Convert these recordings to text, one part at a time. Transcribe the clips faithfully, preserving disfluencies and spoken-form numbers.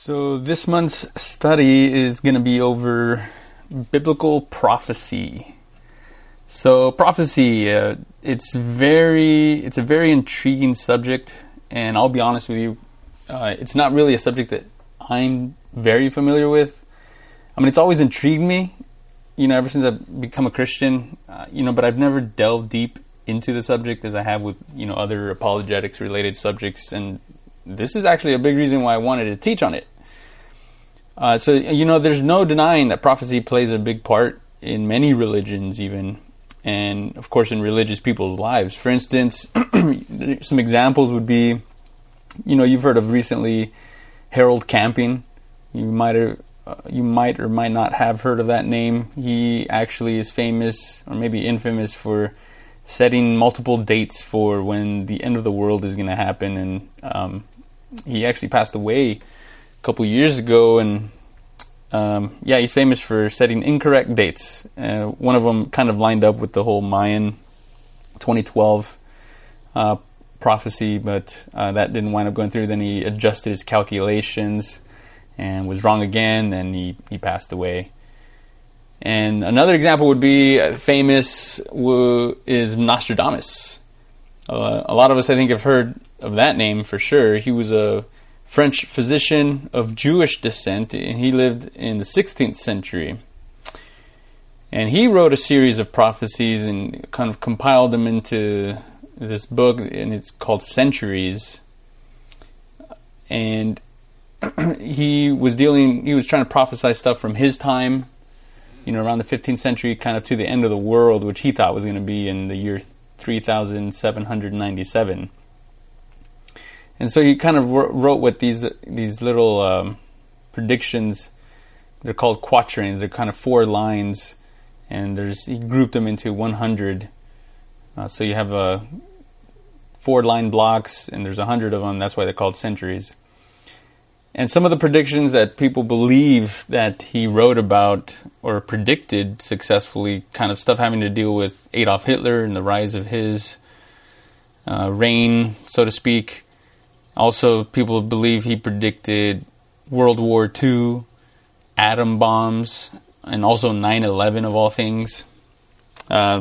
So this month's study is going to be over biblical prophecy. So prophecy, uh, it's very, it's a very intriguing subject, and I'll be honest with you, uh, it's not really a subject that I'm very familiar with. I mean, it's always intrigued me, you know, ever since I've become a Christian, uh, you know, but I've never delved deep into the subject as I have with, you know, other apologetics related subjects, and this is actually a big reason why I wanted to teach on it. Uh, so, you know, there's no denying that prophecy plays a big part in many religions even, and of course in religious people's lives. For instance, some examples would be, you know, you've heard of recently Harold Camping. You might have, uh, you might or might not have heard of that name. He actually is famous, or maybe infamous, for setting multiple dates for when the end of the world is going to happen, and um, he actually passed away a couple years ago, and um, yeah, he's famous for setting incorrect dates. Uh, one of them kind of lined up with the whole Mayan twenty twelve uh, prophecy, but uh, that didn't wind up going through. Then he adjusted his calculations and was wrong again, and he, he passed away. And another example would be uh, famous w- is Nostradamus. Uh, a lot of us, I think, have heard of that name for sure. He was a French physician of Jewish descent, and he lived in the sixteenth century. And he wrote a series of prophecies and kind of compiled them into this book, and it's called Centuries. And he was dealing, he was trying to prophesy stuff from his time, you know, around the fifteenth century, kind of to the end of the world, which he thought was going to be in the year three thousand seven hundred ninety-seven. And so he kind of wrote what these these little um, predictions, they're called quatrains, they're kind of four lines, and there's he grouped them into one hundred. Uh, so you have uh, four line blocks, and there's one hundred of them, that's why they're called centuries. And some of the predictions that people believe that he wrote about or predicted successfully, kind of stuff having to deal with Adolf Hitler and the rise of his uh, reign, so to speak. Also, people believe he predicted World War Two, atom bombs, and also nine eleven of all things. Uh,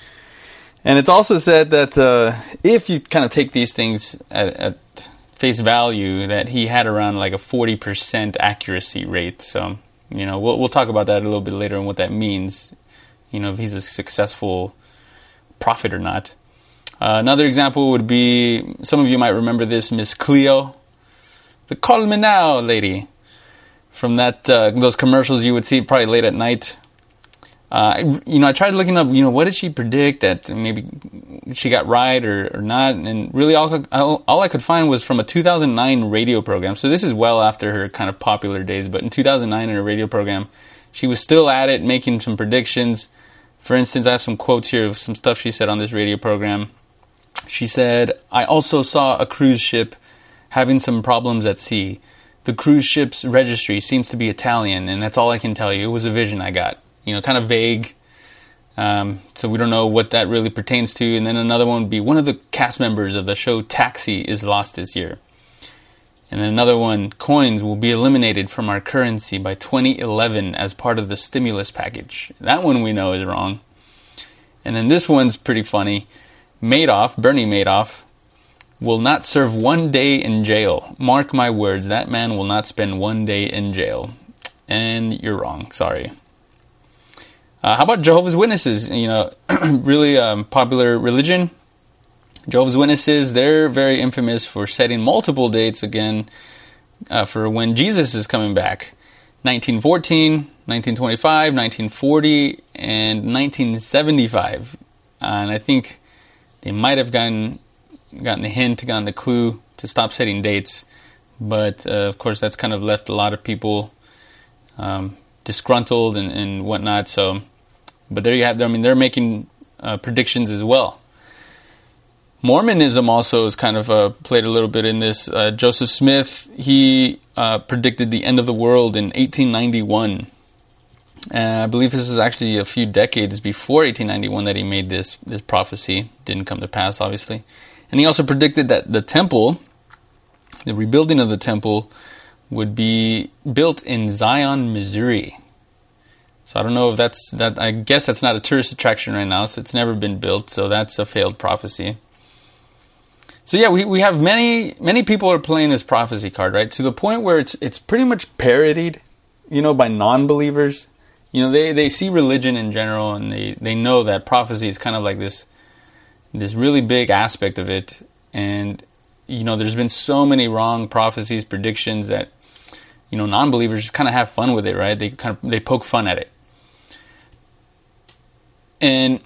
and it's also said that uh, if you kind of take these things at, at face value, that he had around like a forty percent accuracy rate. So, you know, we'll, we'll talk about that a little bit later and what that means, you know, if he's a successful prophet or not. Uh, another example would be, some of you might remember this, Miss Cleo, the Call Me Now lady, from that uh, those commercials you would see probably late at night. Uh, you know, I tried looking up, you know, what did she predict that maybe she got right or, or not, and really all, all all I could find was from a two thousand nine radio program. So this is well after her kind of popular days, but in two thousand nine in a radio program, she was still at it, making some predictions. For instance, I have some quotes here of some stuff she said on this radio program. She said, "I also saw a cruise ship having some problems at sea. The cruise ship's registry seems to be Italian, and that's all I can tell you. It was a vision I got." You know, kind of vague. Um, so we don't know what that really pertains to. And then another one would be, one of the cast members of the show Taxi is lost this year. And then another one, coins will be eliminated from our currency by twenty eleven as part of the stimulus package. That one we know is wrong. And then this one's pretty funny. Madoff, Bernie Madoff, will not serve one day in jail. Mark my words, that man will not spend one day in jail. And you're wrong, sorry. Uh, how about Jehovah's Witnesses? You know, really um, popular religion. Jehovah's Witnesses, they're very infamous for setting multiple dates again uh, for when Jesus is coming back. nineteen fourteen, nineteen twenty-five, nineteen forty, and nineteen seventy-five. Uh, and I think they might have gotten gotten the hint, gotten the clue to stop setting dates. But, uh, of course, that's kind of left a lot of people um, disgruntled and, and whatnot. So, but there you have, I mean, they're making uh, predictions as well. Mormonism also has kind of uh, played a little bit in this. Uh, Joseph Smith, he uh, predicted the end of the world in eighteen ninety-one. Uh, I believe this was actually a few decades before eighteen ninety-one that he made this this prophecy. Didn't come to pass, obviously. And he also predicted that the temple, the rebuilding of the temple, would be built in Zion, Missouri. So I don't know if that's, that. I guess that's not a tourist attraction right now, so it's never been built, so that's a failed prophecy. So yeah, we, we have many, many people are playing this prophecy card, right? To the point where it's, it's pretty much parodied, you know, by non-believers. You know, they, they see religion in general, and they, they know that prophecy is kind of like this, this really big aspect of it. And, you know, there's been so many wrong prophecies, predictions that, you know, non-believers just kind of have fun with it, right? They kind of, they poke fun at it. And,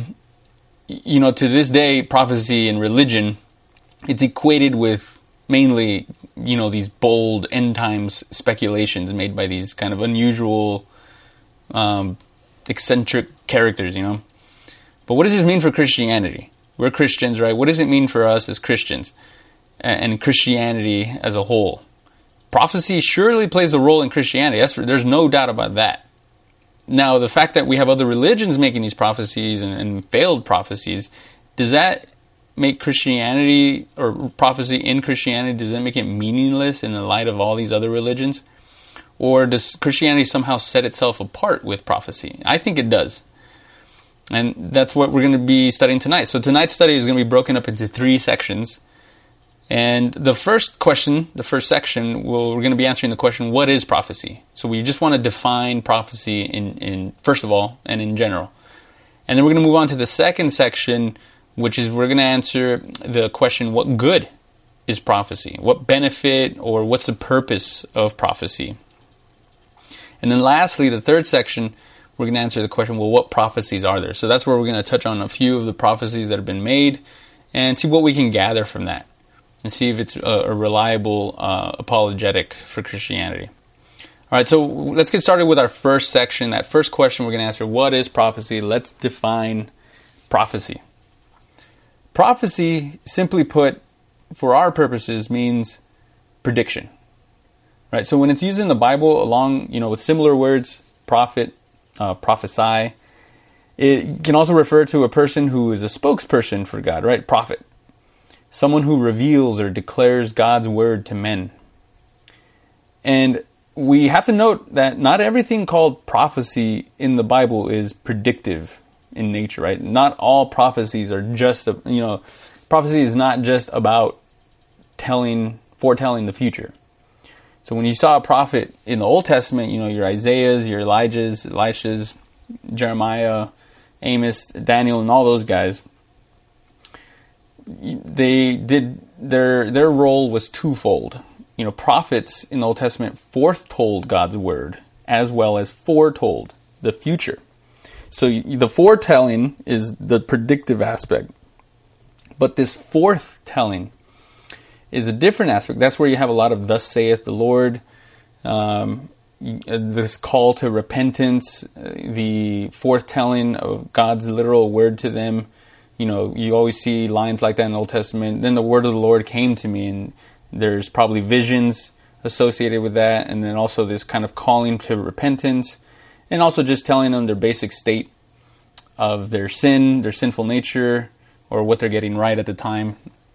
you know, to this day, prophecy and religion, it's equated with mainly, you know, these bold end times speculations made by these kind of unusual, um, eccentric characters, you know. But what does this mean for Christianity? We're Christians, right? What does it mean for us as Christians and Christianity as a whole? Prophecy surely plays a role in Christianity. That's, there's no doubt about that. Now, the fact that we have other religions making these prophecies and, and failed prophecies, does that make Christianity, or prophecy in Christianity, does that make it meaningless in the light of all these other religions? Or does Christianity somehow set itself apart with prophecy? I think it does. And that's what we're going to be studying tonight. So tonight's study is going to be broken up into three sections. And the first question, the first section, we'll, we're going to be answering the question, what is prophecy? So we just want to define prophecy in, in first of all, and in general. And then we're going to move on to the second section, which is we're going to answer the question, what good is prophecy? What benefit or what's the purpose of prophecy? And then lastly, the third section, we're going to answer the question, well, what prophecies are there? So that's where we're going to touch on a few of the prophecies that have been made and see what we can gather from that, and see if it's a, a reliable uh, apologetic for Christianity. All right, so let's get started with our first section. That first question we're going to answer, what is prophecy? Let's define prophecy. Prophecy, simply put, for our purposes, means prediction. Right? So when it's used in the Bible along, you know, with similar words, prophet, uh, prophesy, it can also refer to a person who is a spokesperson for God, right? Prophet. Someone who reveals or declares God's word to men. And we have to note that not everything called prophecy in the Bible is predictive in nature, right? Not all prophecies are just, you know, prophecy is not just about telling, foretelling the future. So when you saw a prophet in the Old Testament, you know, your Isaiahs, your Elijahs, Elishas, Jeremiah, Amos, Daniel, and all those guys, they did, their their role was twofold. You know, prophets in the Old Testament foretold God's word as well as foretold the future. So the foretelling is the predictive aspect. But this forthtelling is a different aspect. That's where you have a lot of thus saith the Lord, um, this call to repentance, the forthtelling of God's literal word to them. You know, you always see lines like that in the Old Testament. Then the word of the Lord came to me, and there's probably visions associated with that, and then also this kind of calling to repentance, and also just telling them their basic state of their sin, their sinful nature, or what they're getting right at the time.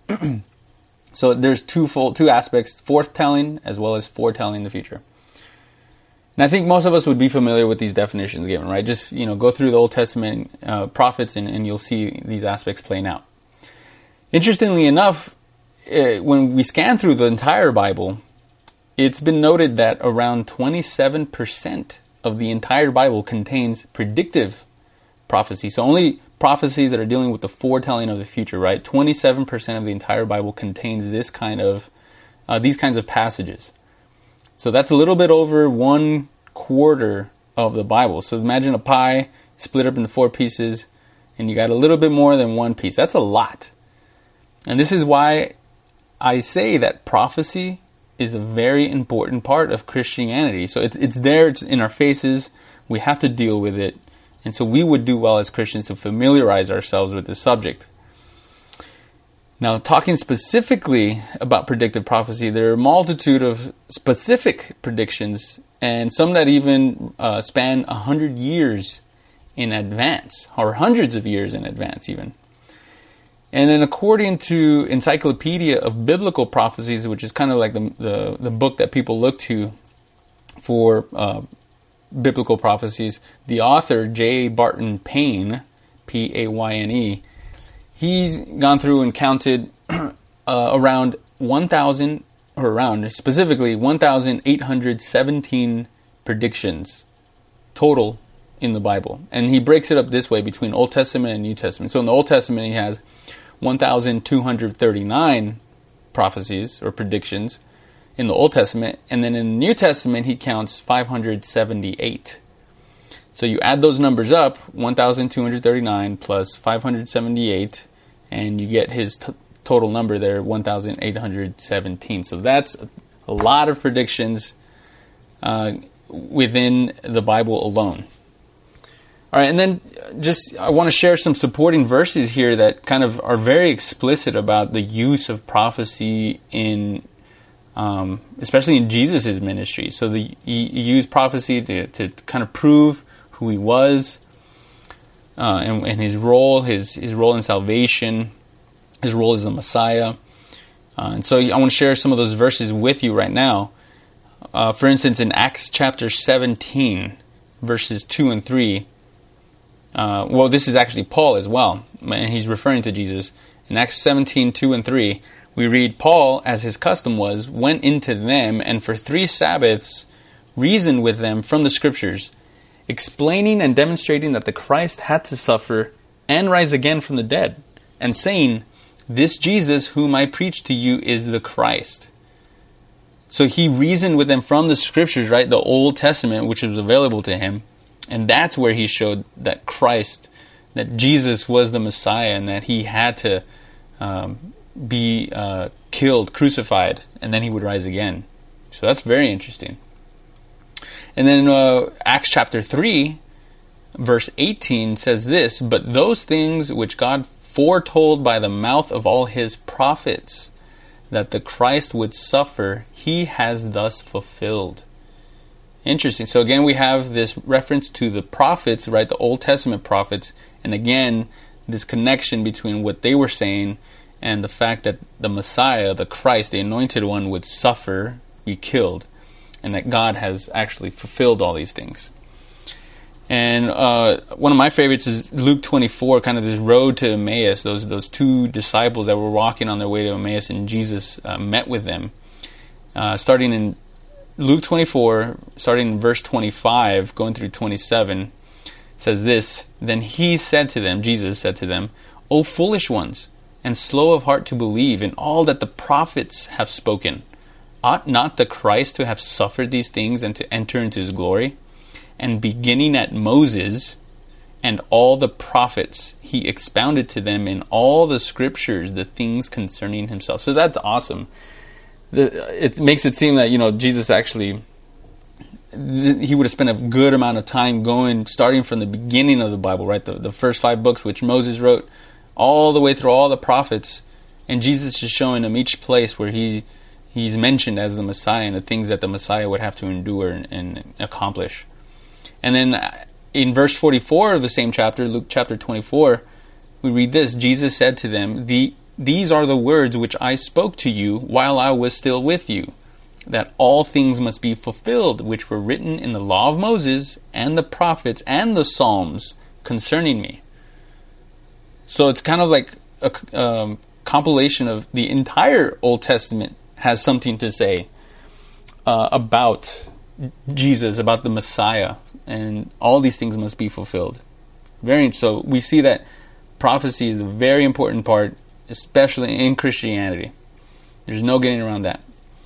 So there's twofold, two aspects, forthtelling as well as foretelling the future. And I think most of us would be familiar with these definitions given, right? Just, you know, go through the Old Testament uh, prophets and, and you'll see these aspects playing out. Interestingly enough, uh, when we scan through the entire Bible, it's been noted that around twenty-seven percent of the entire Bible contains predictive prophecy. So only prophecies that are dealing with the foretelling of the future, right? twenty-seven percent of the entire Bible contains this kind of, uh, these kinds of passages. So that's a little bit over one quarter of the Bible. So imagine a pie split up into four pieces, and you got a little bit more than one piece. That's a lot. And this is why I say that prophecy is a very important part of Christianity. So it's it's there, it's in our faces. We have to deal with it. And so we would do well as Christians to familiarize ourselves with this subject. Now, talking specifically about predictive prophecy, there are a multitude of specific predictions, and some that even uh, span a hundred years in advance, or hundreds of years in advance even. And then according to Encyclopedia of Biblical Prophecies, which is kind of like the the, the book that people look to for uh, biblical prophecies, the author, J. Barton Payne, P A Y N E, he's gone through and counted uh, around one thousand, or around, specifically one thousand eight hundred seventeen predictions total in the Bible. And he breaks it up this way between Old Testament and New Testament. So in the Old Testament, he has one thousand two hundred thirty-nine prophecies or predictions in the Old Testament, and then in the New Testament he counts five hundred seventy-eight. So you add those numbers up, one thousand two hundred thirty-nine plus five hundred seventy-eight, and you get his t- total number there, one thousand eight hundred seventeen. So that's a lot of predictions uh, within the Bible alone. All right, and then just I want to share some supporting verses here that kind of are very explicit about the use of prophecy in, um, especially in Jesus' ministry. So the, he, he used prophecy to, to kind of prove who he was uh, and, and his role, his his role in salvation, his role as a Messiah. Uh, and so I want to share some of those verses with you right now. Uh, for instance, in Acts chapter seventeen, verses two and three. Uh, well, this is actually Paul as well, and he's referring to Jesus. In Acts seventeen, two and three, we read, Paul, as his custom was, went into them, and for three Sabbaths reasoned with them from the Scriptures, explaining and demonstrating that the Christ had to suffer and rise again from the dead, and saying, this Jesus whom I preach to you is the Christ. So he reasoned with them from the Scriptures, right, the Old Testament, which was available to him. And that's where he showed that Christ, that Jesus was the Messiah, and that he had to um, be uh, killed, crucified, and then he would rise again. So that's very interesting. And then uh, Acts chapter three, verse eighteen says this, but those things which God foretold by the mouth of all his prophets, that the Christ would suffer, he has thus fulfilled. Interesting. So again, we have this reference to the prophets, right? The Old Testament prophets. And again, this connection between what they were saying and the fact that the Messiah, the Christ, the Anointed One, would suffer, be killed. And that God has actually fulfilled all these things. And uh, one of my favorites is Luke twenty-four, kind of this road to Emmaus. Those those two disciples that were walking on their way to Emmaus, and Jesus uh, met with them. Uh, starting in Luke twenty-four, starting in verse twenty-five, going through twenty-seven, says this, then he said to them, Jesus said to them, O foolish ones, and slow of heart to believe in all that the prophets have spoken. Ought not the Christ to have suffered these things and to enter into his glory? And beginning at Moses and all the prophets, he expounded to them in all the scriptures the things concerning himself. So that's awesome. The, it makes it seem that, you know, Jesus actually, th- he would have spent a good amount of time going, starting from the beginning of the Bible, right? The, the first five books which Moses wrote, all the way through all the prophets. And Jesus is showing them each place where he he's mentioned as the Messiah and the things that the Messiah would have to endure and, and accomplish. And then in verse forty-four of the same chapter, Luke chapter twenty-four, we read this, Jesus said to them, the These are the words which I spoke to you while I was still with you, that all things must be fulfilled which were written in the law of Moses and the prophets and the Psalms concerning me. So it's kind of like a um, compilation of the entire Old Testament has something to say uh, about Jesus, about the Messiah, and all these things must be fulfilled. Very so we see that prophecy is a very important part, especially in Christianity. There's no getting around that.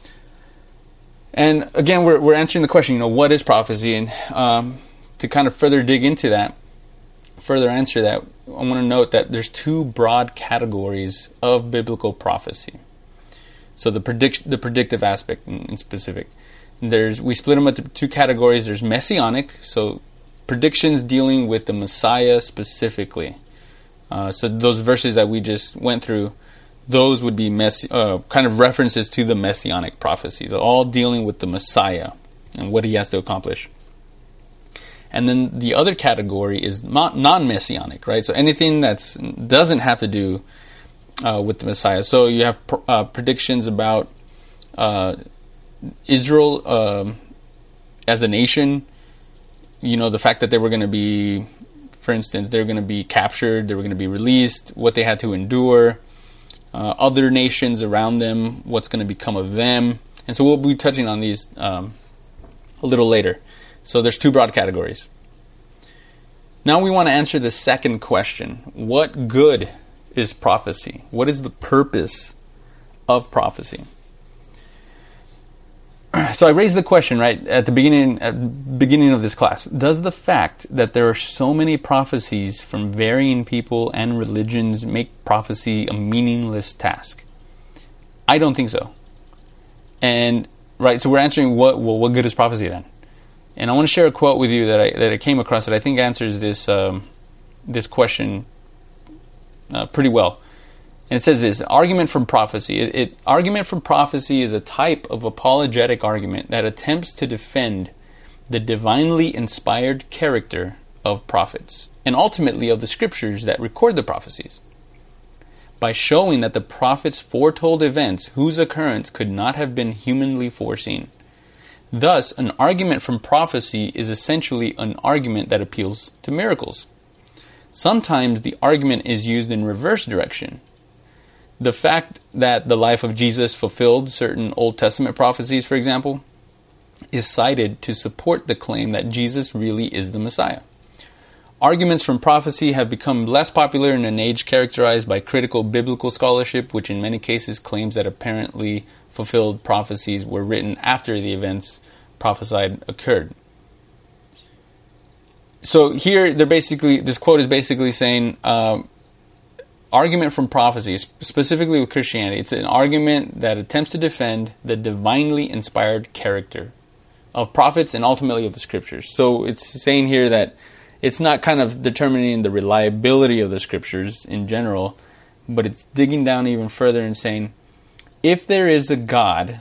And again, we're we're answering the question, you know, what is prophecy? And um, to kind of further dig into that, further answer that, I want to note that there's two broad categories of biblical prophecy. So the predict the predictive aspect in, in specific. There's we split them into two categories. There's messianic, so predictions dealing with the Messiah specifically. Uh, so those verses that we just went through, those would be messi- uh, kind of references to the messianic prophecies, all dealing with the Messiah and what he has to accomplish. And then the other category is non-messianic, right? So anything that doesn't have to do uh, with the Messiah. So you have pr- uh, predictions about uh, Israel um, as a nation. You know, the fact that they were going to be, for instance, they're going to be captured, they were going to be released, what they had to endure, uh, other nations around them, what's going to become of them. And so we'll be touching on these um, a little later. So there's two broad categories. Now we want to answer the second question. What good is prophecy? What is the purpose of prophecy? So I raised the question, right, at the beginning at beginning of this class. Does the fact that there are so many prophecies from varying people and religions make prophecy a meaningless task? I don't think so. And, right, so we're answering what, well, what good is prophecy then? And I want to share a quote with you that I that I came across that I think answers this um, this question uh, pretty well. And it says this: argument from prophecy. It, it argument from prophecy is a type of apologetic argument that attempts to defend the divinely inspired character of prophets and ultimately of the scriptures that record the prophecies, by showing that the prophets foretold events whose occurrence could not have been humanly foreseen. Thus, an argument from prophecy is essentially an argument that appeals to miracles. Sometimes the argument is used in reverse direction. The fact that the life of Jesus fulfilled certain Old Testament prophecies, for example, is cited to support the claim that Jesus really is the Messiah. Arguments from prophecy have become less popular in an age characterized by critical biblical scholarship, which in many cases claims that apparently fulfilled prophecies were written after the events prophesied occurred. So here, they're basically, this quote is basically saying, uh, argument from prophecy, specifically with Christianity, it's an argument that attempts to defend the divinely inspired character of prophets and ultimately of the scriptures. So it's saying here that it's not kind of determining the reliability of the scriptures in general, but it's digging down even further and saying, if there is a God,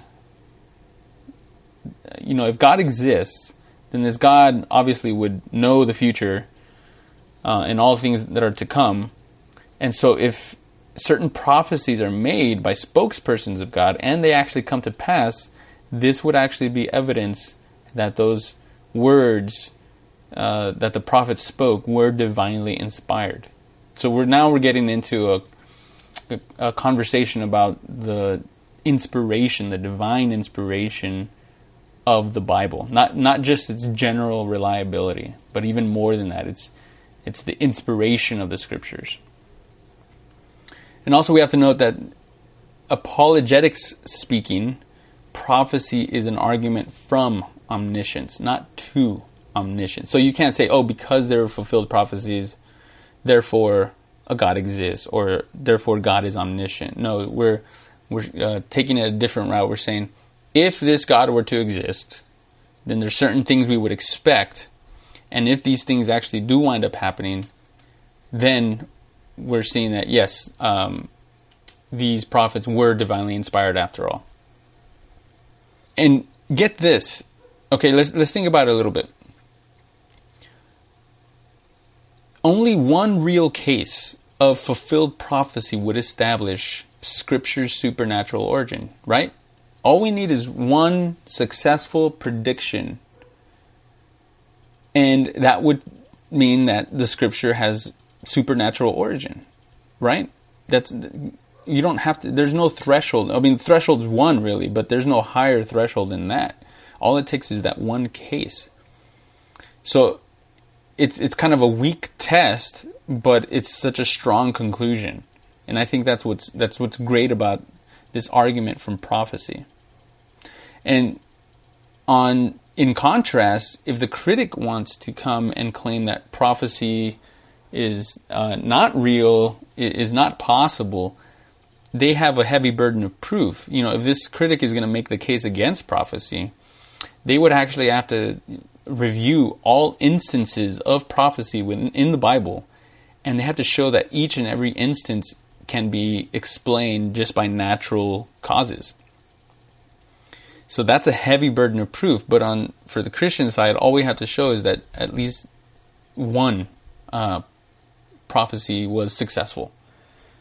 you know, if God exists, then this God obviously would know the future uh, and all things that are to come. And so if certain prophecies are made by spokespersons of God and they actually come to pass, this would actually be evidence that those words uh, that the prophet spoke were divinely inspired. So we're now we're getting into a, a, a conversation about the inspiration, the divine inspiration of the Bible. Not not just its general reliability, but even more than that. It's it's the inspiration of the scriptures. And also we have to note that apologetics speaking, prophecy is an argument from omniscience, not to omniscience. So you can't say, oh, because there were fulfilled prophecies, therefore a God exists, or therefore God is omniscient. No, we're we're uh, taking it a different route. We're saying, if this God were to exist, then there's certain things we would expect, and if these things actually do wind up happening, then we're seeing that, yes, um, these prophets were divinely inspired after all. And get this. Okay, let's let's think about it a little bit. Only one real case of fulfilled prophecy would establish Scripture's supernatural origin, right? All we need is one successful prediction, and that would mean that the Scripture has supernatural origin, right? That's, you don't have to, there's no threshold. I mean, threshold's one really, but there's no higher threshold than that. All it takes is that one case. So it's it's kind of a weak test, but it's such a strong conclusion. And I think that's what's that's what's great about this argument from prophecy. And on in contrast, if the critic wants to come and claim that prophecy is uh, not real, is not possible, they have a heavy burden of proof. You know, if this critic is going to make the case against prophecy, they would actually have to review all instances of prophecy within in the Bible, and they have to show that each and every instance can be explained just by natural causes. So that's a heavy burden of proof. But on for the Christian side, all we have to show is that at least one uh, prophecy was successful.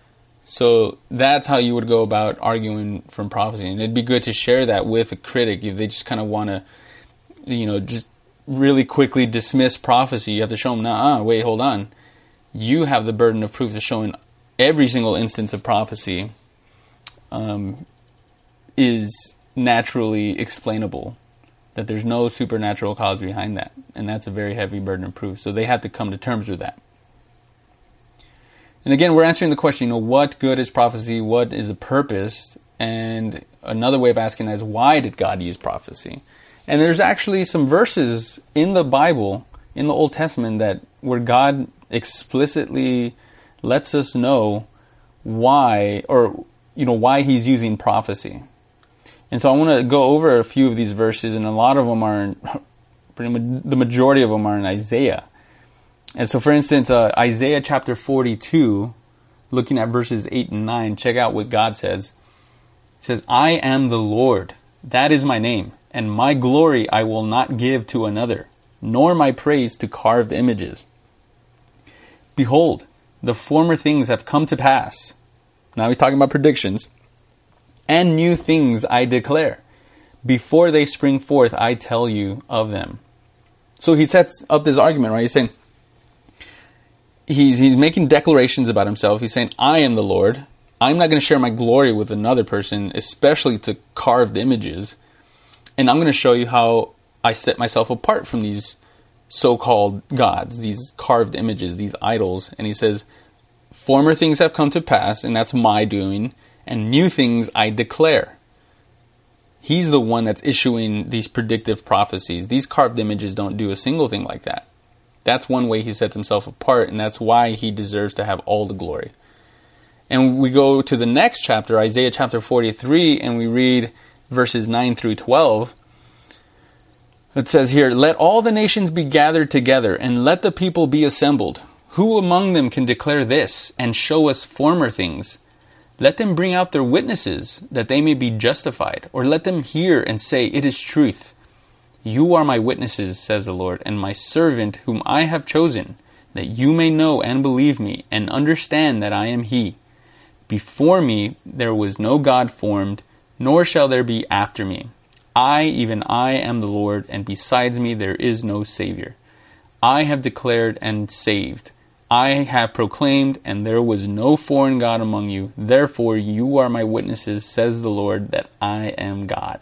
So that's how you would go about arguing from prophecy. And it'd be good to share that with a critic if they just kind of want to, you know, just really quickly dismiss prophecy. You have to show them, nah, wait, hold on. You have the burden of proof of showing every single instance of prophecy um, is naturally explainable, that there's no supernatural cause behind that. And that's a very heavy burden of proof. So they have to come to terms with that. And again, we're answering the question, you know, what good is prophecy? What is the purpose? And another way of asking that is, why did God use prophecy? And there's actually some verses in the Bible, in the Old Testament, that where God explicitly lets us know why, or, you know, why he's using prophecy. And so I want to go over a few of these verses, and a lot of them are, in, pretty much, the majority of them are in Isaiah. And so, for instance, uh, Isaiah chapter forty-two, looking at verses eight and nine, check out what God says. It says, I am the Lord, that is my name, and my glory I will not give to another, nor my praise to carved images. Behold, the former things have come to pass. Now he's talking about predictions. And new things I declare. Before they spring forth, I tell you of them. So he sets up this argument, right? He's saying, He's he's making declarations about himself. He's saying, I am the Lord. I'm not going to share my glory with another person, especially to carved images. And I'm going to show you how I set myself apart from these so-called gods, these carved images, these idols. And he says, former things have come to pass, and that's my doing, and new things I declare. He's the one that's issuing these predictive prophecies. These carved images don't do a single thing like that. That's one way he sets himself apart, and that's why he deserves to have all the glory. And we go to the next chapter, Isaiah chapter forty-three, and we read verses nine through twelve. It says here, let all the nations be gathered together, and let the people be assembled. Who among them can declare this, and show us former things? Let them bring out their witnesses, that they may be justified, or let them hear and say, it is truth. You are my witnesses, says the Lord, and my servant whom I have chosen, that you may know and believe me, and understand that I am he. Before me there was no God formed, nor shall there be after me. I, even I, am the Lord, and besides me there is no Savior. I have declared and saved. I have proclaimed, and there was no foreign God among you. Therefore you are my witnesses, says the Lord, that I am God.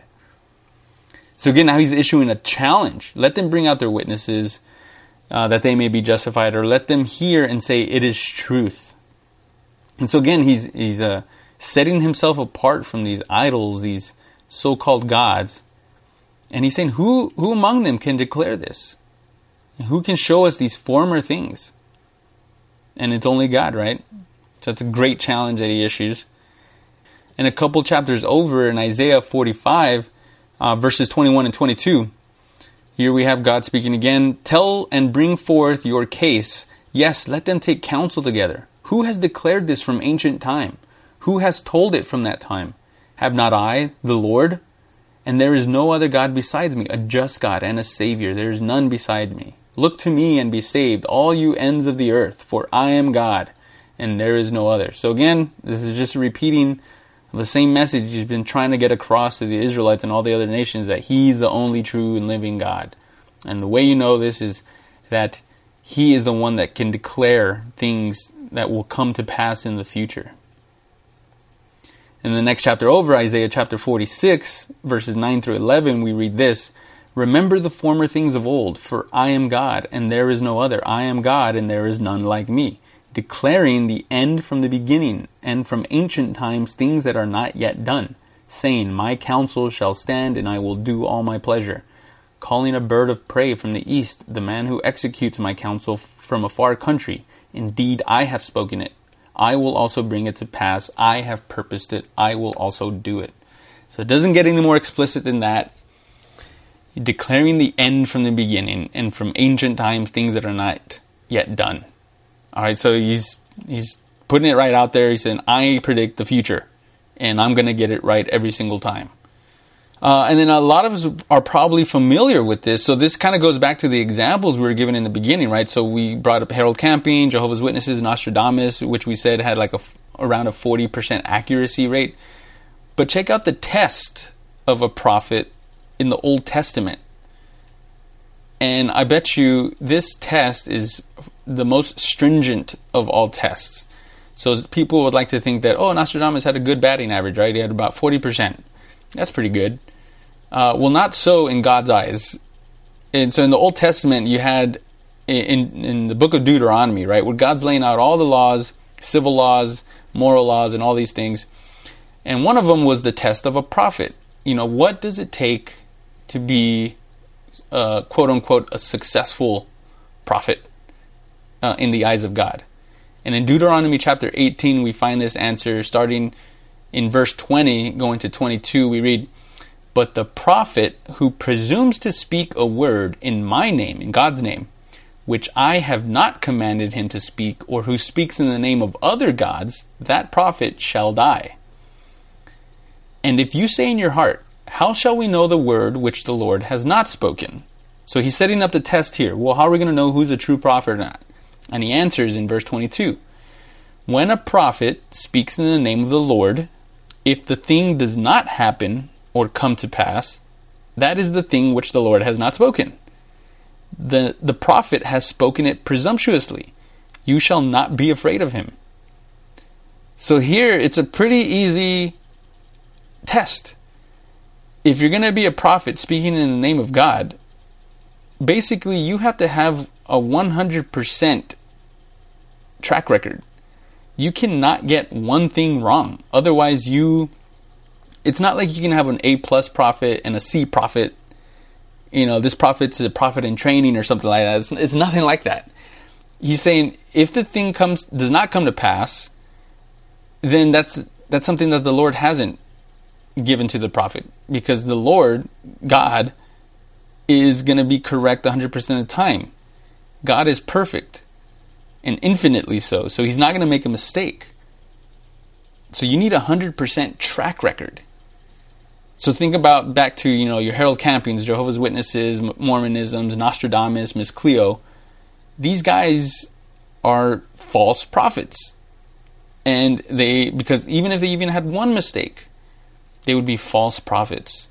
So again, now he's issuing a challenge. Let them bring out their witnesses, uh, that they may be justified, or let them hear and say, it is truth. And so again, he's he's uh, setting himself apart from these idols, these so-called gods. And he's saying, who, who among them can declare this? Who can show us these former things? And it's only God, right? So it's a great challenge that he issues. And a couple chapters over in Isaiah forty-five, Uh, verses twenty-one and twenty-two. Here we have God speaking again. Tell and bring forth your case. Yes, let them take counsel together. Who has declared this from ancient time? Who has told it from that time? Have not I, the Lord? And there is no other God besides me, a just God and a Savior. There is none beside me. Look to me and be saved, all you ends of the earth, for I am God, and there is no other. So again, this is just a repeating the same message he's been trying to get across to the Israelites and all the other nations, that he's the only true and living God. And the way you know this is that he is the one that can declare things that will come to pass in the future. In the next chapter over, Isaiah chapter forty-six, verses nine through eleven, we read this. Remember the former things of old, for I am God, and there is no other. I am God, and there is none like me. Declaring the end from the beginning, and from ancient times things that are not yet done, saying, my counsel shall stand, and I will do all my pleasure. Calling a bird of prey from the east, the man who executes my counsel from a far country. Indeed, I have spoken it. I will also bring it to pass. I have purposed it. I will also do it. So it doesn't get any more explicit than that. Declaring the end from the beginning, and from ancient times things that are not yet done. All right, so he's he's putting it right out there. He's saying, I predict the future, and I'm going to get it right every single time. Uh, and then a lot of us are probably familiar with this. So this kind of goes back to the examples we were given in the beginning, right? So we brought up Harold Camping, Jehovah's Witnesses, Nostradamus, which we said had like a, around a forty percent accuracy rate. But check out the test of a prophet in the Old Testament. And I bet you this test is the most stringent of all tests. So people would like to think that, oh, Nostradamus had a good batting average, right? He had about forty percent. That's pretty good. Uh, well, not so in God's eyes. And so in the Old Testament, you had, in, in the book of Deuteronomy, right, where God's laying out all the laws, civil laws, moral laws, and all these things. And one of them was the test of a prophet. You know, what does it take to be, uh, quote unquote, a successful prophet uh, in the eyes of God? And in Deuteronomy chapter eighteen, we find this answer starting in verse twenty, going to twenty-two. We read, "But the prophet who presumes to speak a word in my name, in God's name, which I have not commanded him to speak, or who speaks in the name of other gods, that prophet shall die. And if you say in your heart, how shall we know the word which the Lord has not spoken?" So he's setting up the test here. Well, how are we going to know who's a true prophet or not? And he answers in verse twenty-two. "When a prophet speaks in the name of the Lord, if the thing does not happen or come to pass, that is the thing which the Lord has not spoken. The, the prophet has spoken it presumptuously. You shall not be afraid of him." So here, it's a pretty easy test. If you're going to be a prophet speaking in the name of God, basically you have to have a one hundred percent track record. You cannot get one thing wrong. Otherwise, you, it's not like you can have an A plus prophet and a C prophet. You know, this prophet's a prophet in training or something like that. It's, it's nothing like that. He's saying if the thing comes, does not come to pass, then that's, that's something that the Lord hasn't given to the prophet, because the Lord, God, is going to be correct one hundred percent of the time. God is perfect, and infinitely so. So he's not going to make a mistake. So you need a one hundred percent track record. So think about back to, you know, your Harold Campings, Jehovah's Witnesses, Mormonisms, Nostradamus, Miss Cleo. These guys are false prophets. And they, because even if they even had one mistake, they would be false prophets.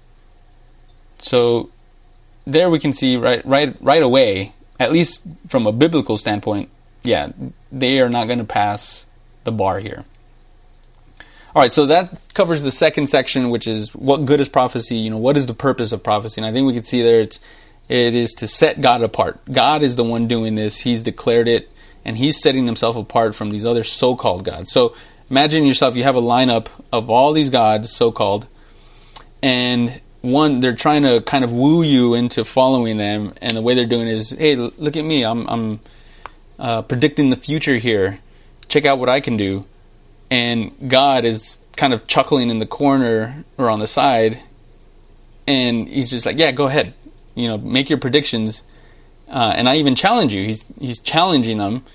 So there we can see right right right away, at least from a biblical standpoint, yeah, they are not going to pass the bar here. All right, so that covers the second section, which is what good is prophecy? You know, what is the purpose of prophecy? And I think we can see there it's it is to set God apart. God is the one doing this. He's declared it, and he's setting himself apart from these other so-called gods. So imagine yourself, you have a lineup of all these gods, so-called, and one, they're trying to kind of woo you into following them, and the way they're doing it is, hey, look at me, I'm, I'm uh, predicting the future here. Check out what I can do. And God is kind of chuckling in the corner or on the side, and he's just like, yeah, go ahead, you know, make your predictions, uh, and I even challenge you. He's he's challenging them,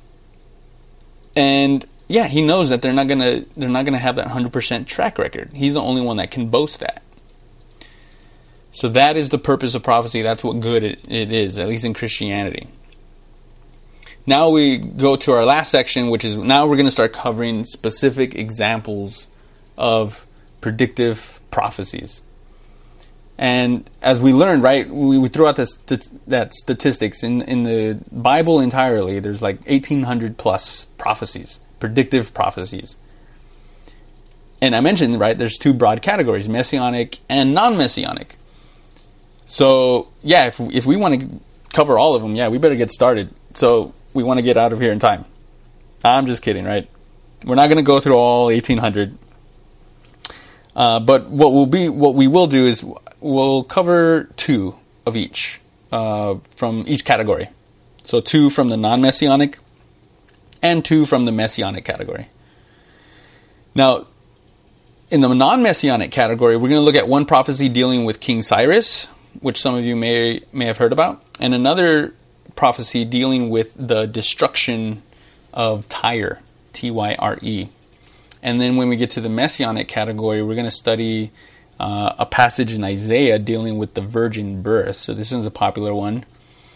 and yeah, he knows that they're not gonna they're not gonna have that one hundred percent track record. He's the only one that can boast that. So that is the purpose of prophecy. That's what good it, it is, at least in Christianity. Now we go to our last section, which is now we're going to start covering specific examples of predictive prophecies. And as we learned, right, we, we threw out this, that statistics in in the Bible entirely. There's like eighteen hundred plus prophecies, predictive prophecies. And I mentioned, right, there's two broad categories, messianic and non-messianic. So, yeah, if if we want to cover all of them, yeah, we better get started. So we want to get out of here in time. I'm just kidding, right? We're not going to go through all eighteen hundred. Uh, but what we'll be, what we will do is we'll cover two of each uh, from each category. So two from the non-messianic and two from the messianic category. Now, in the non-messianic category, we're going to look at one prophecy dealing with King Cyrus, which some of you may may have heard about, and another prophecy dealing with the destruction of Tyre, T Y R E. And then when we get to the messianic category, we're going to study uh, a passage in Isaiah dealing with the virgin birth. So this is a popular one.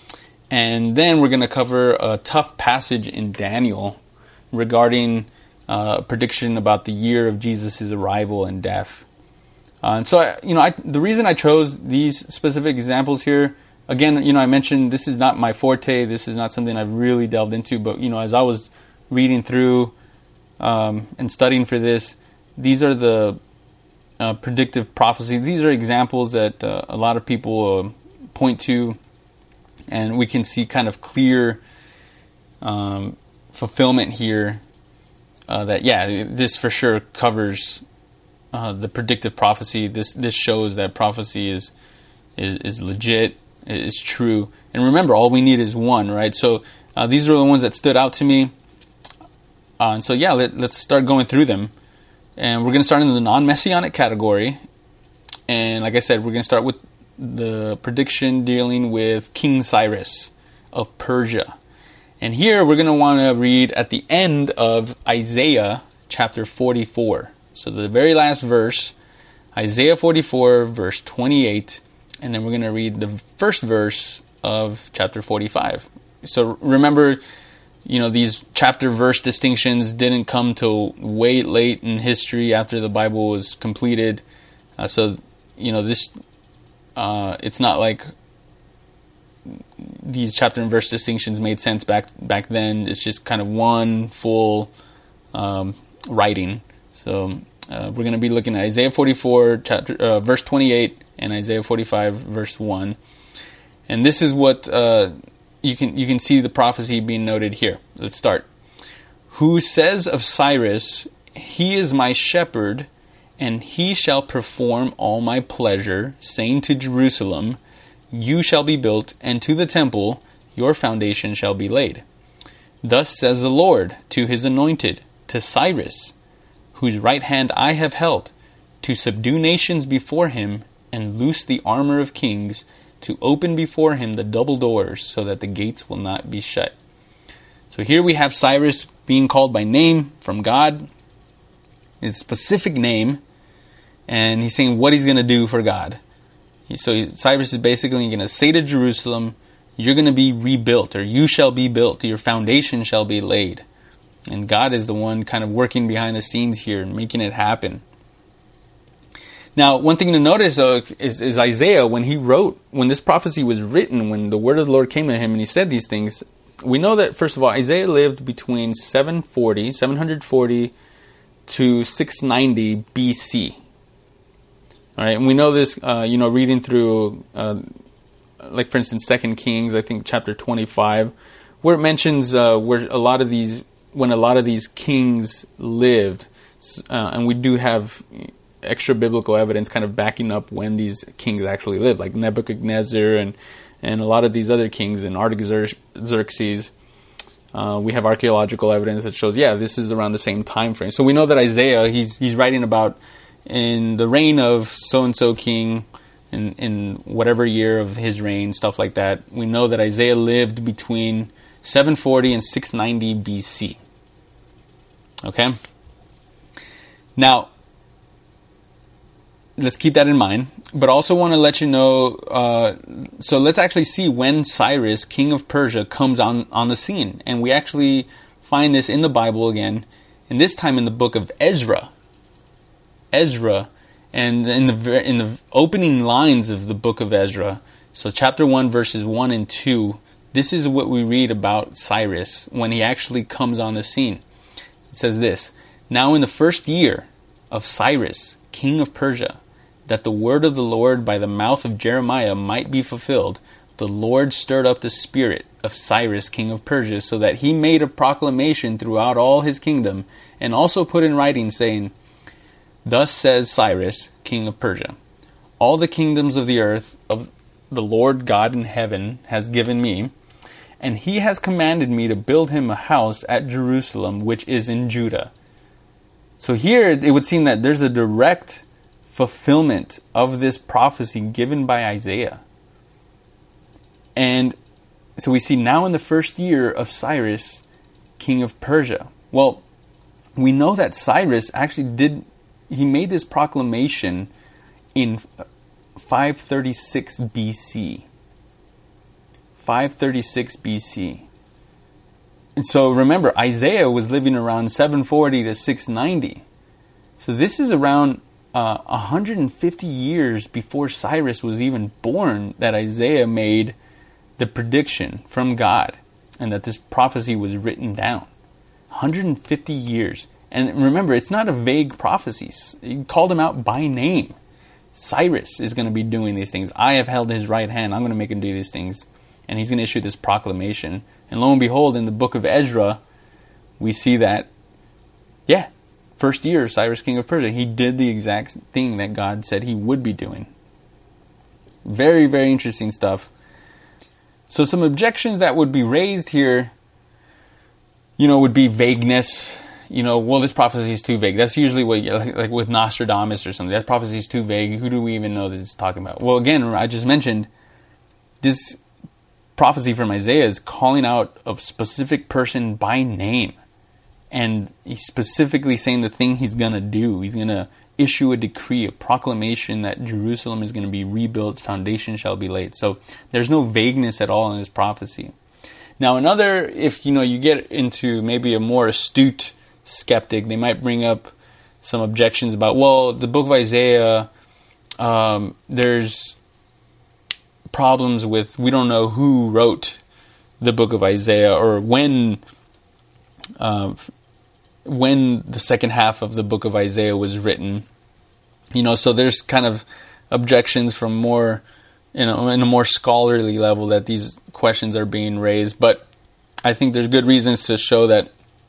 And then we're going to cover a tough passage in Daniel regarding uh, a prediction about the year of Jesus' arrival and death. Uh, and so, I, you know, I, the reason I chose these specific examples here, again, you know, I mentioned this is not my forte. This is not something I've really delved into. But, you know, as I was reading through um, and studying for this, these are the uh, predictive prophecies. These are examples that uh, a lot of people uh, point to, and we can see kind of clear um, fulfillment here uh, that, yeah, this for sure covers Uh, the predictive prophecy. This this shows that prophecy is is, is legit, is true. And remember, all we need is one, right? So uh, these are the ones that stood out to me. Uh, and so yeah, let, let's start going through them. And we're going to start in the non-messianic category. And like I said, we're going to start with the prediction dealing with King Cyrus of Persia. And here we're going to want to read at the end of Isaiah chapter forty-four. So the very last verse, Isaiah forty-four, verse twenty-eight, and then we're going to read the first verse of chapter forty-five. So remember, you know, these chapter verse distinctions didn't come till way late in history after the Bible was completed. Uh, so, you know, this, uh, it's not like these chapter and verse distinctions made sense back back then. It's just kind of one full um, writing. So uh, we're going to be looking at Isaiah forty-four, chapter uh, verse twenty-eight, and Isaiah forty-five, verse one. And this is what uh, you can you can see the prophecy being noted here. Let's start. Who says of Cyrus, "He is my shepherd, and he shall perform all my pleasure," saying to Jerusalem, "You shall be built, and to the temple your foundation shall be laid. Thus says the Lord to his anointed, to Cyrus, whose right hand I have held, to subdue nations before him, and loose the armor of kings, to open before him the double doors, so that the gates will not be shut." So here we have Cyrus being called by name from God, his specific name, and he's saying what he's going to do for God. So Cyrus is basically going to say to Jerusalem, you're going to be rebuilt, or you shall be built, your foundation shall be laid. And God is the one kind of working behind the scenes here and making it happen. Now, one thing to notice, though, is, is Isaiah, when he wrote, when this prophecy was written, when the word of the Lord came to him and he said these things, we know that, first of all, Isaiah lived between seven forty, seven forty to six ninety B C. All right, and we know this, uh, you know, reading through, uh, like, for instance, Second Kings, I think, chapter twenty-five, where it mentions uh, where a lot of these when a lot of these kings lived, uh, and we do have extra biblical evidence kind of backing up when these kings actually lived, like Nebuchadnezzar and, and a lot of these other kings, and Artaxerxes. Uh, we have archaeological evidence that shows, yeah, this is around the same time frame. So we know that Isaiah, he's he's writing about in the reign of so-and-so king, in, in whatever year of his reign, stuff like that. We know that Isaiah lived between seven forty and six ninety B C. Okay? Now, let's keep that in mind. But also want to let you know, uh, so let's actually see when Cyrus, king of Persia, comes on, on the scene. And we actually find this in the Bible again, and this time in the book of Ezra. Ezra, and in the in the opening lines of the book of Ezra, so chapter one, verses one and two, this is what we read about Cyrus when he actually comes on the scene. It says this: "Now in the first year of Cyrus, king of Persia, that the word of the Lord by the mouth of Jeremiah might be fulfilled, the Lord stirred up the spirit of Cyrus, king of Persia, so that he made a proclamation throughout all his kingdom, and also put in writing, saying, Thus says Cyrus, king of Persia, all the kingdoms of the earth of the Lord God in heaven has given me, and he has commanded me to build him a house at Jerusalem, which is in Judah." So here it would seem that there's a direct fulfillment of this prophecy given by Isaiah. And so we see now in the first year of Cyrus, king of Persia. Well, we know that Cyrus actually did, he made this proclamation in five thirty-six B C. five thirty-six B C. And so remember, Isaiah was living around seven forty to six ninety. So this is around uh, one hundred fifty years before Cyrus was even born that Isaiah made the prediction from God and that this prophecy was written down. one hundred fifty years. And remember, it's not a vague prophecy. He called him out by name. Cyrus is going to be doing these things. I have held his right hand. I'm going to make him do these things. And he's going to issue this proclamation. And lo and behold, in the book of Ezra, we see that, yeah, first year, Cyrus, king of Persia, he did the exact thing that God said he would be doing. Very, very interesting stuff. So some objections that would be raised here, you know, would be vagueness. You know, well, this prophecy is too vague. That's usually what, like, like with Nostradamus or something. That prophecy is too vague. Who do we even know that it's talking about? Well, again, I just mentioned this prophecy from Isaiah is calling out a specific person by name. And he's specifically saying the thing he's going to do. He's going to issue a decree, a proclamation that Jerusalem is going to be rebuilt, its foundation shall be laid. So there's no vagueness at all in this prophecy. Now, another, if you know, you get into maybe a more astute skeptic, they might bring up some objections about, well, the book of Isaiah, um, there's problems with, we don't know who wrote the book of Isaiah or when uh, when the second half of the book of Isaiah was written. You know, so there's kind of objections from more, you know, in a more scholarly level that these questions are being raised. But I think there's good reasons to show that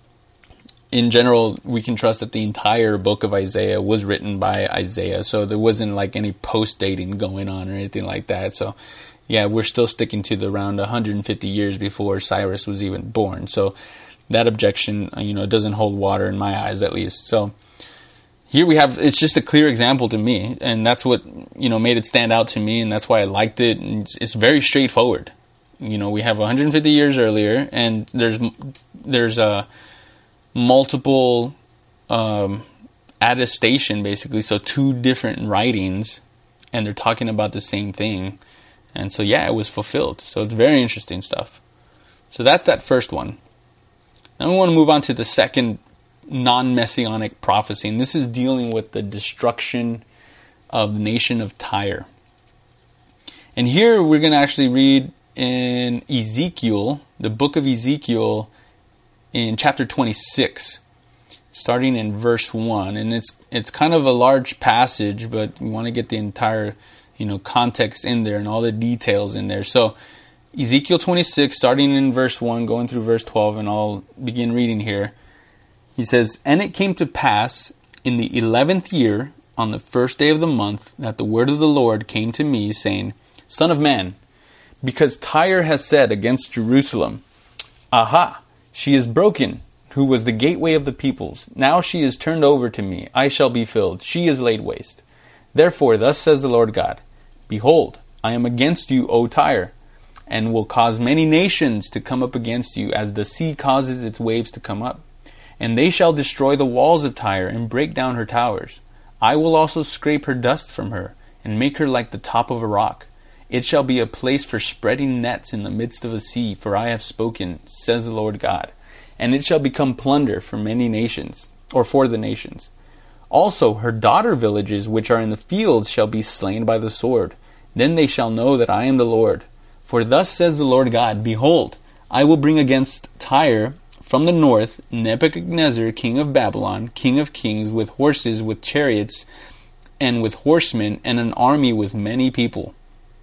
in general, we can trust that the entire book of Isaiah was written by Isaiah. So there wasn't like any post-dating going on or anything like that. So yeah, we're still sticking to the around one hundred fifty years before Cyrus was even born. So that objection, you know, doesn't hold water in my eyes, at least. So here we have, it's just a clear example to me. And that's what, you know, made it stand out to me. And that's why I liked it. And it's, it's very straightforward. You know, we have one hundred fifty years earlier, and there's, there's a, multiple um, attestation, basically, so two different writings, and they're talking about the same thing. And so, yeah, it was fulfilled. So it's very interesting stuff. So that's that first one. Now we want to move on to the second non-messianic prophecy, and this is dealing with the destruction of the nation of Tyre. And here we're going to actually read in Ezekiel, the book of Ezekiel, in chapter twenty-six, starting in verse one. And it's it's kind of a large passage, but we want to get the entire, you know, context in there and all the details in there. So Ezekiel twenty-six, starting in verse one, going through verse twelve, and I'll begin reading here. He says, "And it came to pass in the eleventh year, on the first day of the month, that the word of the Lord came to me, saying, Son of man, because Tyre has said against Jerusalem, Aha! She is broken, who was the gateway of the peoples. Now she is turned over to me. I shall be filled. She is laid waste. Therefore, thus says the Lord God, Behold, I am against you, O Tyre, and will cause many nations to come up against you, as the sea causes its waves to come up. And they shall destroy the walls of Tyre, and break down her towers. I will also scrape her dust from her, and make her like the top of a rock. It shall be a place for spreading nets in the midst of the sea, for I have spoken, says the Lord God. And it shall become plunder for many nations, or for the nations. Also her daughter villages which are in the fields shall be slain by the sword. Then they shall know that I am the Lord. For thus says the Lord God, Behold, I will bring against Tyre from the north Nebuchadnezzar, king of Babylon, king of kings, with horses, with chariots, and with horsemen, and an army with many people.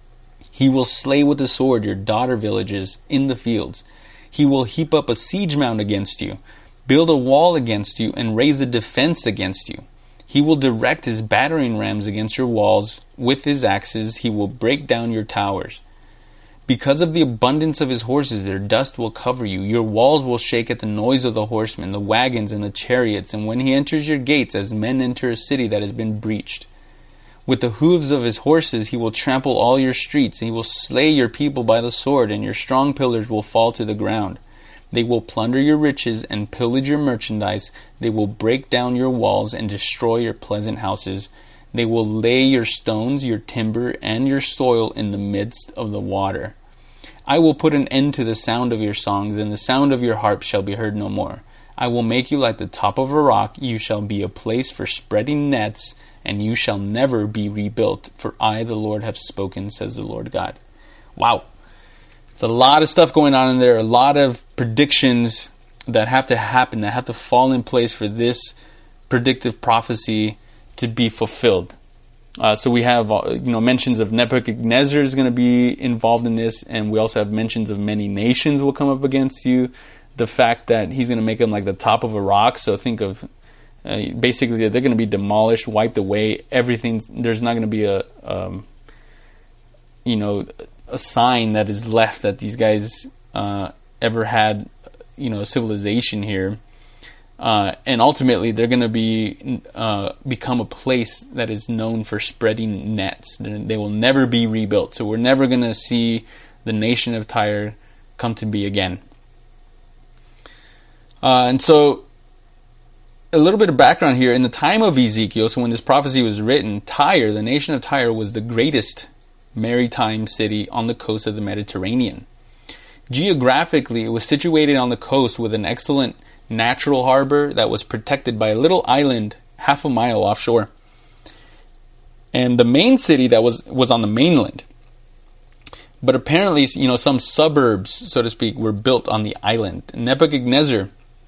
He will slay with the sword your daughter villages in the fields. He will heap up a siege mound against you, build a wall against you, and raise a defense against you. He will direct his battering rams against your walls. With his axes he will break down your towers. Because of the abundance of his horses, their dust will cover you. Your walls will shake at the noise of the horsemen, the wagons, and the chariots. And when he enters your gates, as men enter a city that has been breached, with the hooves of his horses he will trample all your streets. He will slay your people by the sword, and your strong pillars will fall to the ground. They will plunder your riches and pillage your merchandise. They will break down your walls and destroy your pleasant houses. They will lay your stones, your timber, and your soil in the midst of the water. I will put an end to the sound of your songs, and the sound of your harp shall be heard no more. I will make you like the top of a rock. You shall be a place for spreading nets, and you shall never be rebuilt. For I, the Lord, have spoken, says the Lord God. Wow. There's a lot of stuff going on in there, a lot of predictions that have to happen, that have to fall in place for this predictive prophecy to be fulfilled. Uh, so we have, uh, you know, mentions of Nebuchadnezzar is going to be involved in this, and we also have mentions of many nations will come up against you. The fact that he's going to make them like the top of a rock. So think of uh, basically they're going to be demolished, wiped away. Everything's there's not going to be a, um, you know, a sign that is left that these guys uh, ever had, you know, civilization here. Uh, and ultimately, they're going to be uh, become a place that is known for spreading nets. They will never be rebuilt. So we're never going to see the nation of Tyre come to be again. Uh, and so, a little bit of background here. In the time of Ezekiel, so when this prophecy was written, Tyre, the nation of Tyre, was the greatest maritime city on the coast of the Mediterranean. Geographically, it was situated on the coast with an excellent natural harbor that was protected by a little island half a mile offshore. And the main city that was was on the mainland. But apparently, you know, some suburbs, so to speak, were built on the island. Nebuchadnezzar.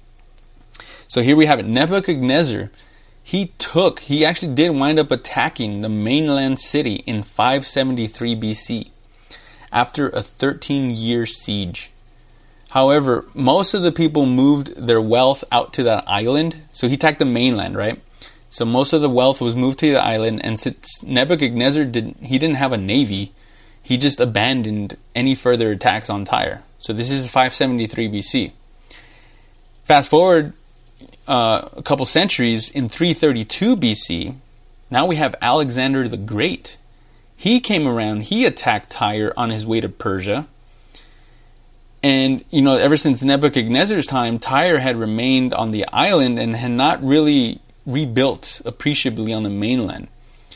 So here we have it. Nebuchadnezzar, he took, he actually did wind up attacking the mainland city in five seventy-three B C after a thirteen-year siege. However, most of the people moved their wealth out to that island. So he attacked the mainland, right? So most of the wealth was moved to the island, and since Nebuchadnezzar didn't, he didn't have a navy, he just abandoned any further attacks on Tyre. So this is five seventy-three B C. Fast forward uh, a couple centuries, in three thirty-two B C, now we have Alexander the Great. He came around, he attacked Tyre on his way to Persia. And, you know, ever since Nebuchadnezzar's time, Tyre had remained on the island and had not really rebuilt appreciably on the mainland.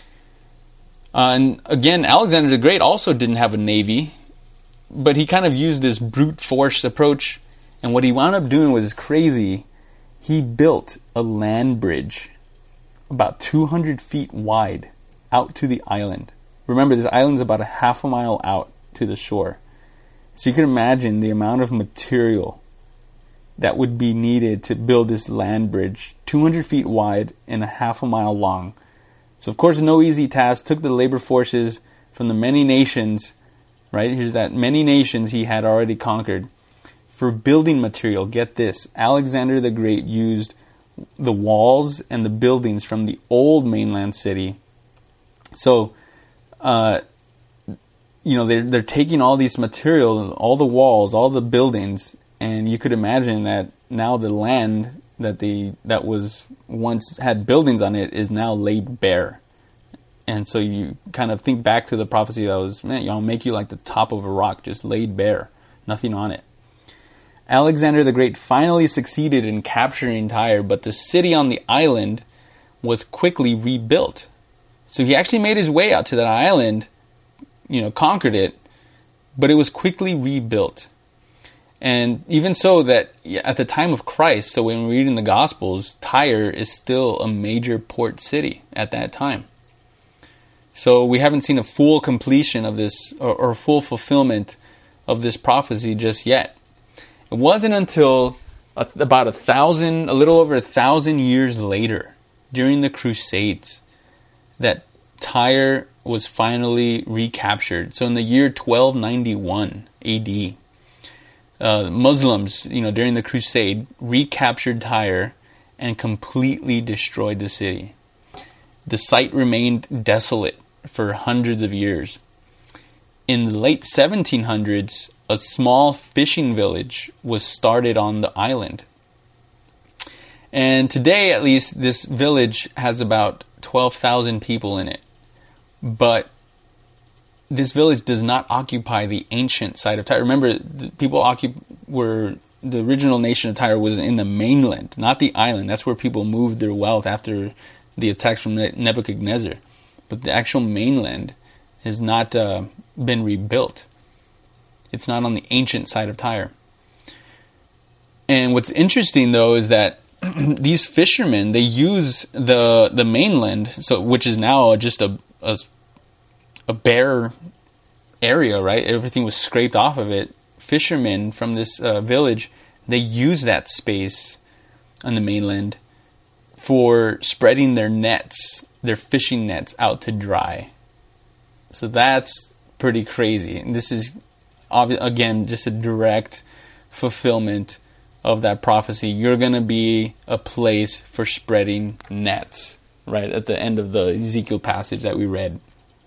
Uh, and again, Alexander the Great also didn't have a navy, but he kind of used this brute force approach. And what he wound up doing was crazy. He built a land bridge about two hundred feet wide out to the island. Remember, this island's about a half a mile out to the shore. So you can imagine the amount of material that would be needed to build this land bridge, two hundred feet wide and a half a mile long. So of course, no easy task. Took the labor forces from the many nations, right? Here's that many nations he had already conquered. For building material, get this, Alexander the Great used the walls and the buildings from the old mainland city. So, uh, you know, they're, they're taking all these material, all the walls, all the buildings, and you could imagine that now the land that they that was once had buildings on it is now laid bare. And so you kind of think back to the prophecy that was, man, I'll make you like the top of a rock, just laid bare, nothing on it. Alexander the Great finally succeeded in capturing Tyre, but the city on the island was quickly rebuilt. So he actually made his way out to that island, you know, conquered it, but it was quickly rebuilt. And even so that at the time of Christ, so when we read in the Gospels, Tyre is still a major port city at that time. So we haven't seen a full completion of this, or, or full fulfillment of this prophecy just yet. It wasn't until a, about a thousand, a little over a thousand years later, during the Crusades, that Tyre was finally recaptured. So in the year twelve ninety-one A D, uh, Muslims, you know, during the Crusade, recaptured Tyre and completely destroyed the city. The site remained desolate for hundreds of years. In the late seventeen hundreds, a small fishing village was started on the island. And today, at least, this village has about twelve thousand people in it. But this village does not occupy the ancient site of Tyre. Remember, the people occup- were the original nation of Tyre was in the mainland, not the island. That's where people moved their wealth after the attacks from Nebuchadnezzar. But the actual mainland has not uh, been rebuilt. It's not on the ancient side of Tyre. And what's interesting, though, is that these fishermen, they use the the mainland, so which is now just a, a, a bare area, right? Everything was scraped off of it. Fishermen from this uh, village, they use that space on the mainland for spreading their nets, their fishing nets, out to dry. So that's pretty crazy. And this is, obvi- again, just a direct fulfillment of that prophecy. You're going to be a place for spreading nets, right, at the end of the Ezekiel passage that we read.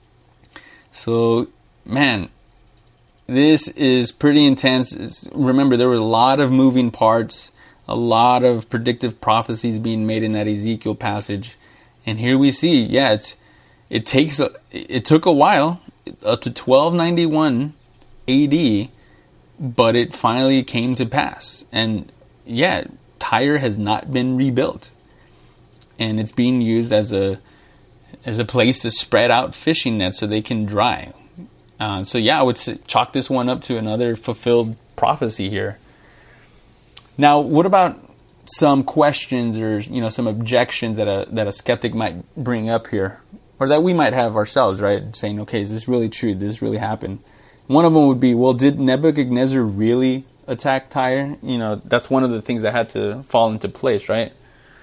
So, man, this is pretty intense. It's, remember, there were a lot of moving parts, a lot of predictive prophecies being made in that Ezekiel passage. And here we see, yeah, it's, it takes a, it took a while, up to twelve ninety-one A D, but it finally came to pass. And yeah, Tyre has not been rebuilt. And it's being used as a as a place to spread out fishing nets so they can dry. Uh, so yeah, I would chalk this one up to another fulfilled prophecy here. Now, what about some questions or, you know, some objections that a that a skeptic might bring up here, or that we might have ourselves, right? Saying, okay, is this really true? Did this really happen? One of them would be, well, did Nebuchadnezzar really attack Tyre? You know, that's one of the things that had to fall into place, right?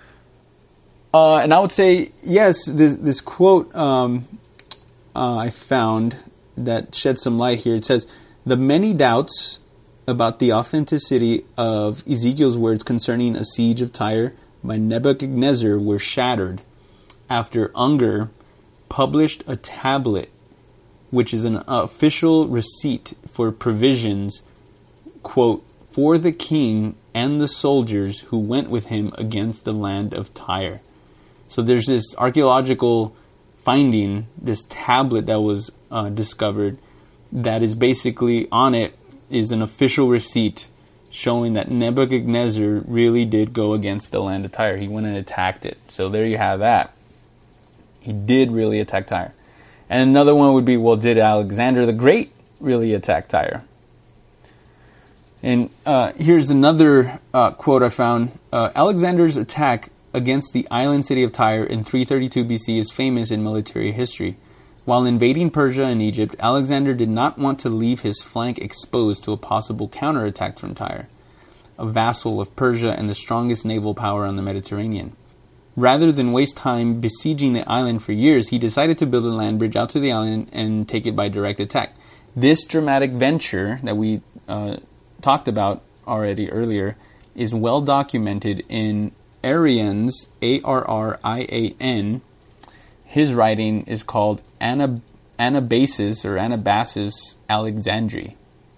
Uh, and I would say, yes, this, this quote um, uh, I found that sheds some light here. It says, the many doubts about the authenticity of Ezekiel's words concerning a siege of Tyre by Nebuchadnezzar were shattered after Unger published a tablet, which is an official receipt for provisions, quote, for the king and the soldiers who went with him against the land of Tyre. So there's this archaeological finding, this tablet that was uh, discovered, that is basically on it is an official receipt showing that Nebuchadnezzar really did go against the land of Tyre. He went and attacked it. So there you have that. He did really attack Tyre. And another one would be, well, did Alexander the Great really attack Tyre? And uh, here's another uh, quote I found. Uh, Alexander's attack against the island city of Tyre in three thirty-two B C is famous in military history. While invading Persia and Egypt, Alexander did not want to leave his flank exposed to a possible counterattack from Tyre, a vassal of Persia and the strongest naval power on the Mediterranean. Rather than waste time besieging the island for years, he decided to build a land bridge out to the island and take it by direct attack. This dramatic venture that we uh, talked about already earlier is well documented in Arrian's, A R R I A N. His writing is called Anab- Anabasis or Anabasis Alexandri.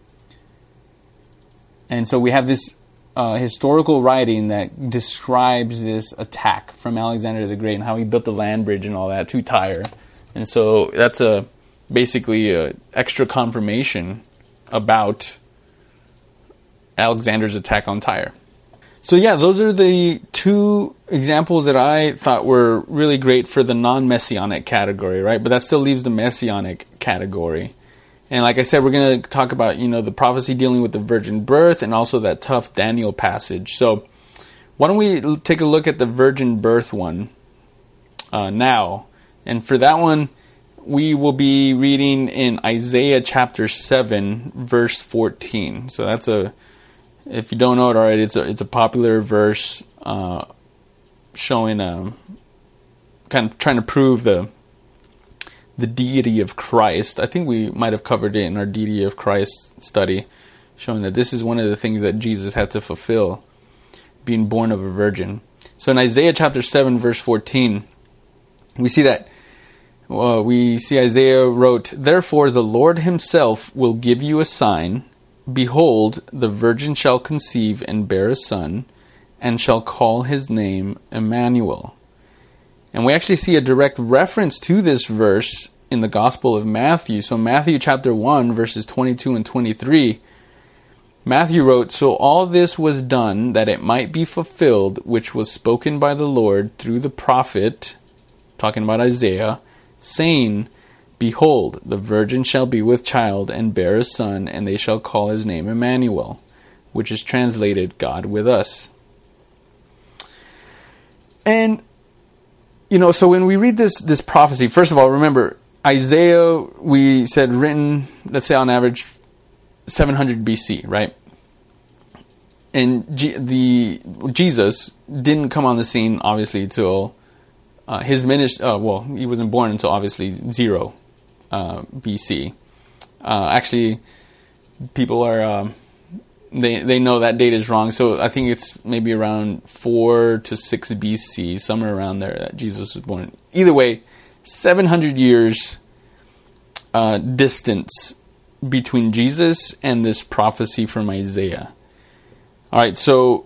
And so we have this uh, historical writing that describes this attack from Alexander the Great and how he built the land bridge and all that to Tyre. And so that's a basically a extra confirmation about Alexander's attack on Tyre. So yeah, those are the two examples that I thought were really great for the non-messianic category, right? But that still leaves the messianic category. And like I said, we're going to talk about, you know, the prophecy dealing with the virgin birth and also that tough Daniel passage. So why don't we take a look at the virgin birth one uh, now? And for that one, we will be reading in Isaiah chapter seven, verse fourteen. So that's a, if you don't know it already, it's a, it's a popular verse uh, showing, um, kind of trying to prove the the deity of Christ. I think we might have covered it in our deity of Christ study, showing that this is one of the things that Jesus had to fulfill, being born of a virgin. So in Isaiah chapter seven, verse fourteen, we see that, uh, we see Isaiah wrote, "Therefore the Lord himself will give you a sign. Behold, the virgin shall conceive and bear a son, and shall call his name Emmanuel." And we actually see a direct reference to this verse in the Gospel of Matthew. So Matthew chapter one, verses twenty-two and twenty-three, Matthew wrote, "So all this was done that it might be fulfilled, which was spoken by the Lord through the prophet," talking about Isaiah, saying, Behold, the virgin shall be with child and bear a son, and they shall call his name Emmanuel, which is translated God with us. And, you know, so when we read this this prophecy, first of all, remember, Isaiah, we said written, let's say on average, seven hundred B C, right? And G- the Jesus didn't come on the scene, obviously, till uh, his ministry, uh, well, he wasn't born until, obviously, zero uh, B C. Uh, actually, people are, um, they they know that date is wrong, so I think it's maybe around four to six B C, somewhere around there, that Jesus was born. Either way, seven hundred years uh, distance between Jesus and this prophecy from Isaiah. All right, so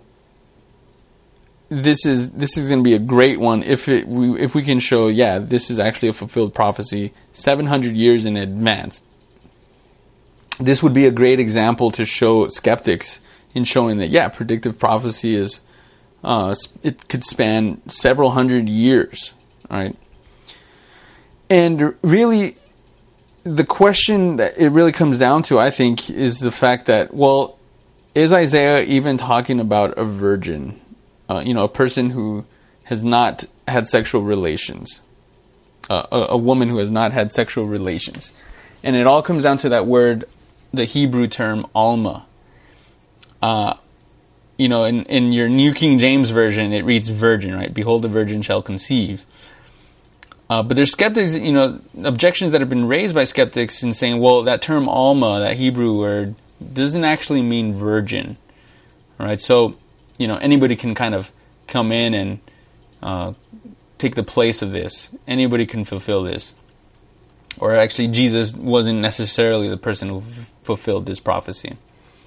this is this is going to be a great one if it we, if we can show, yeah, this is actually a fulfilled prophecy seven hundred years in advance. This would be a great example to show skeptics in showing that, yeah, predictive prophecy is uh, it could span several hundred years. All right, and really, the question that it really comes down to, I think, is the fact that, well, is Isaiah even talking about a virgin? Uh, you know, a person who has not had sexual relations. Uh, a, a woman who has not had sexual relations. And it all comes down to that word, the Hebrew term, alma. Uh, you know, in, in your New King James Version, it reads virgin, right? Behold, the virgin shall conceive. Uh, but there's skeptics, you know, objections that have been raised by skeptics in saying, well, that term alma, that Hebrew word, doesn't actually mean virgin. All right, so, you know, anybody can kind of come in and uh, take the place of this. Anybody can fulfill this. Or actually, Jesus wasn't necessarily the person who f- fulfilled this prophecy.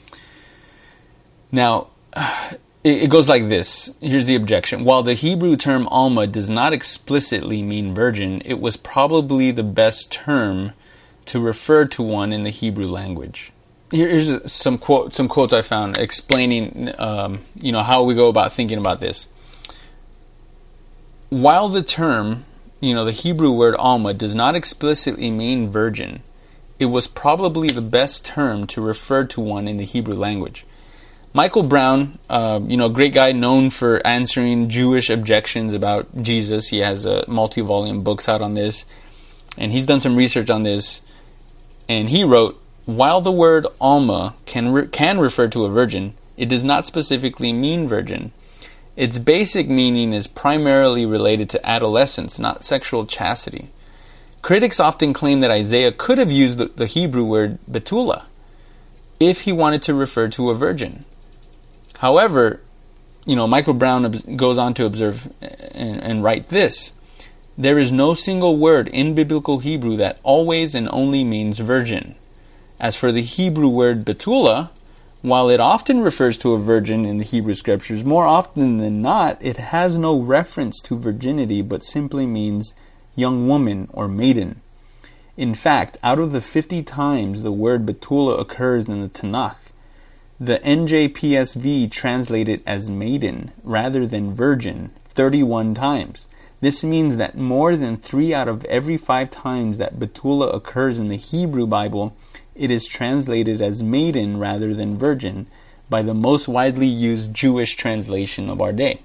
Now, it, it goes like this. Here's the objection. While the Hebrew term alma does not explicitly mean virgin, it was probably the best term to refer to one in the Hebrew language. Here's some quote, some quotes I found explaining, um, you know, how we go about thinking about this. While the term, you know, the Hebrew word alma does not explicitly mean virgin, it was probably the best term to refer to one in the Hebrew language. Michael Brown, uh, you know, great guy known for answering Jewish objections about Jesus. He has a multi-volume books out on this, and he's done some research on this, and he wrote, while the word alma can re- can refer to a virgin, it does not specifically mean virgin. Its basic meaning is primarily related to adolescence, not sexual chastity. Critics often claim that Isaiah could have used the, the Hebrew word betula if he wanted to refer to a virgin. However, you know, Michael Brown ob- goes on to observe and, and write this. There is no single word in biblical Hebrew that always and only means virgin. As for the Hebrew word betula, while it often refers to a virgin in the Hebrew scriptures, more often than not, it has no reference to virginity, but simply means young woman or maiden. In fact, out of the fifty times the word betula occurs in the Tanakh, the N J P S V translate it as maiden rather than virgin thirty-one times. This means that more than three out of every five times that betula occurs in the Hebrew Bible, it is translated as maiden rather than virgin by the most widely used Jewish translation of our day.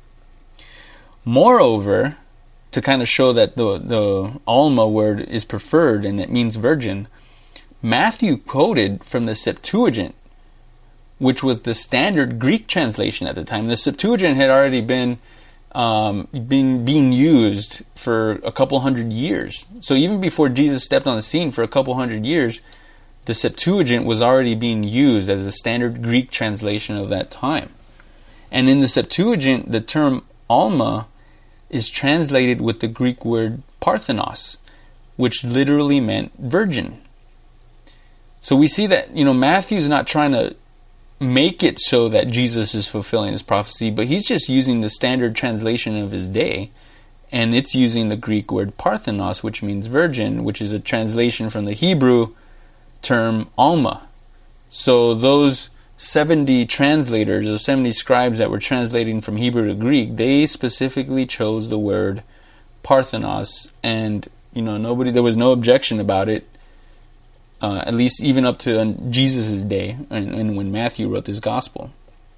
Moreover, to kind of show that the, the alma word is preferred and it means virgin, Matthew quoted from the Septuagint, which was the standard Greek translation at the time. The Septuagint had already been um, been being used for a couple hundred years. So even before Jesus stepped on the scene for a couple hundred years, the Septuagint was already being used as a standard Greek translation of that time. And in the Septuagint, the term alma is translated with the Greek word parthenos, which literally meant virgin. So we see that, you know, Matthew's not trying to make it so that Jesus is fulfilling his prophecy, but he's just using the standard translation of his day, and it's using the Greek word parthenos, which means virgin, which is a translation from the Hebrew term alma. So those seventy translators, those seventy scribes that were translating from Hebrew to Greek, they specifically chose the word parthenos, and You know, nobody, there was no objection about it, uh, at least even up to Jesus' day, and, and when Matthew wrote this gospel.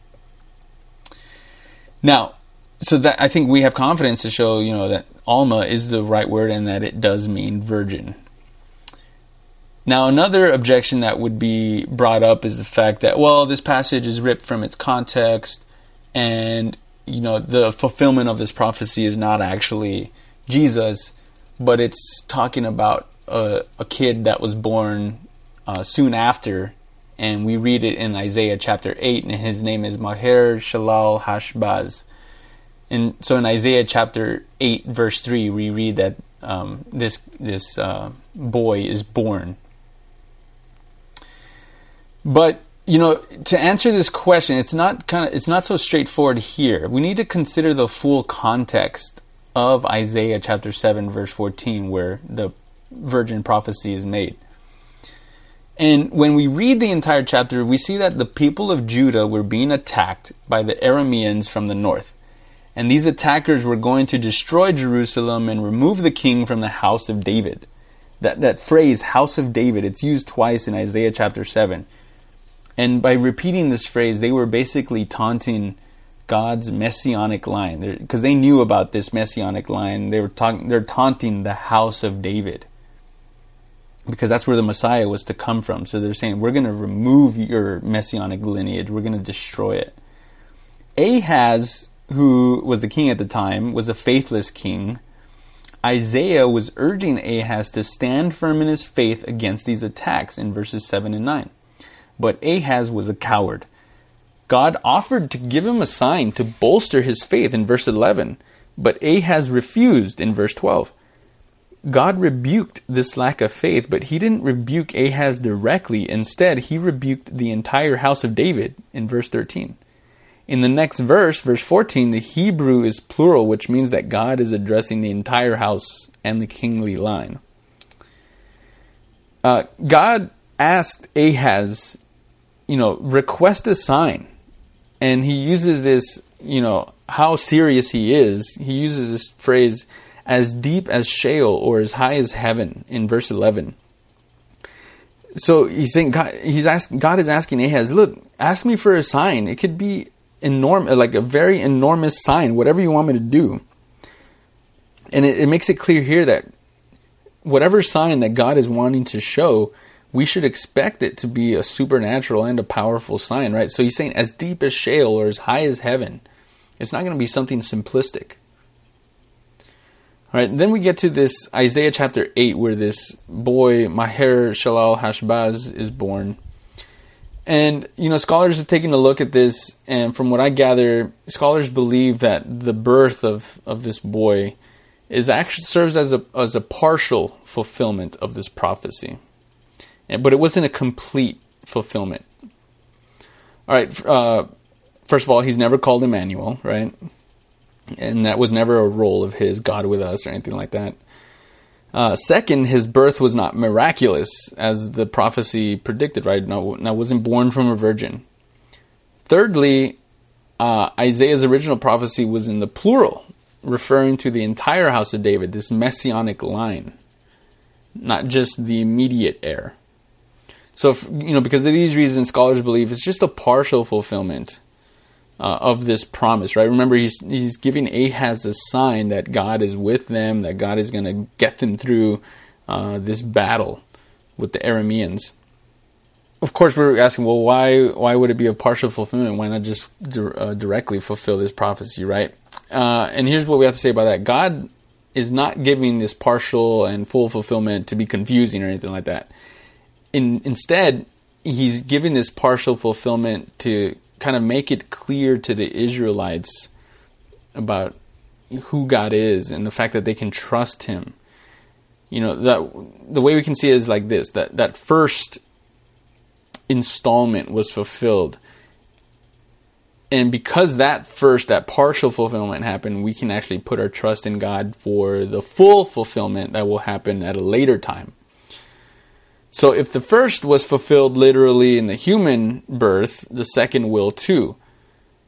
Now, so that I think we have confidence to show, you know, that Alma is the right word and that it does mean virgin. Now, another objection that would be brought up is the fact that, well, this passage is ripped from its context, and, you know, the fulfillment of this prophecy is not actually Jesus, but it's talking about a, a kid that was born uh, soon after, and we read it in Isaiah chapter eight, and his name is Maher Shalal Hashbaz. And so in Isaiah chapter eight, verse three, we read that um, this this uh, boy is born. But, you know, to answer this question, it's not kind of it's not so straightforward here. We need to consider the full context of Isaiah chapter seven, verse fourteen, where the virgin prophecy is made. And when we read the entire chapter, we see that the people of Judah were being attacked by the Arameans from the north. And these attackers were going to destroy Jerusalem and remove the king from the house of David. That that phrase, house of David, it's used twice in Isaiah chapter seven. And by repeating this phrase, they were basically taunting God's messianic line. Because they knew about this messianic line. They were talking, they're taunting the house of David. Because that's where the Messiah was to come from. So they're saying, we're going to remove your messianic lineage. We're going to destroy it. Ahaz, who was the king at the time, was a faithless king. Isaiah was urging Ahaz to stand firm in his faith against these attacks in verses seven and nine. But Ahaz was a coward. God offered to give him a sign to bolster his faith in verse eleven. But Ahaz refused in verse twelve. God rebuked this lack of faith, but he didn't rebuke Ahaz directly. Instead, he rebuked the entire house of David in verse thirteen. In the next verse, verse fourteen, the Hebrew is plural, which means that God is addressing the entire house and the kingly line. Uh, God asked Ahaz, you know, request a sign. And he uses this, you know, how serious he is. He uses this phrase, as deep as Sheol or as high as heaven, in verse eleven. So he's saying, God, he's asking, God is asking Ahaz, look, ask me for a sign. It could be enormous, like a very enormous sign, whatever you want me to do. And it, it makes it clear here that whatever sign that God is wanting to show, we should expect it to be a supernatural and a powerful sign, right? So he's saying as deep as Sheol or as high as heaven. It's not going to be something simplistic. All right, then we get to this Isaiah chapter eight, where this boy, Maher Shalal Hashbaz, is born. And, you know, scholars have taken a look at this, and from what I gather, scholars believe that the birth of, of this boy is actually serves as a as a partial fulfillment of this prophecy. And, but it wasn't a complete fulfillment. All right, uh, first of all, he's never called Emmanuel, right? And that was never a role of his, God with us, or anything like that. Uh, second, his birth was not miraculous, as the prophecy predicted, right? No, no, wasn't born from a virgin. Thirdly, uh, Isaiah's original prophecy was in the plural, referring to the entire house of David, this messianic line, not just the immediate heir. So, if, you know, because of these reasons, scholars believe it's just a partial fulfillment Uh, of this promise, right? Remember, he's he's giving Ahaz a sign that God is with them, that God is going to get them through uh, this battle with the Arameans. Of course, we're asking, well, why why would it be a partial fulfillment? Why not just di- uh, directly fulfill this prophecy, right? Uh, and here's what we have to say about that. God is not giving this partial and full fulfillment to be confusing or anything like that. In, instead, he's giving this partial fulfillment to kind of make it clear to the Israelites about who God is and the fact that they can trust him. You know, that the way we can see it is like this, that that first installment was fulfilled. And because that first, that partial fulfillment happened, we can actually put our trust in God for the full fulfillment that will happen at a later time. So if the first was fulfilled literally in the human birth, the second will too.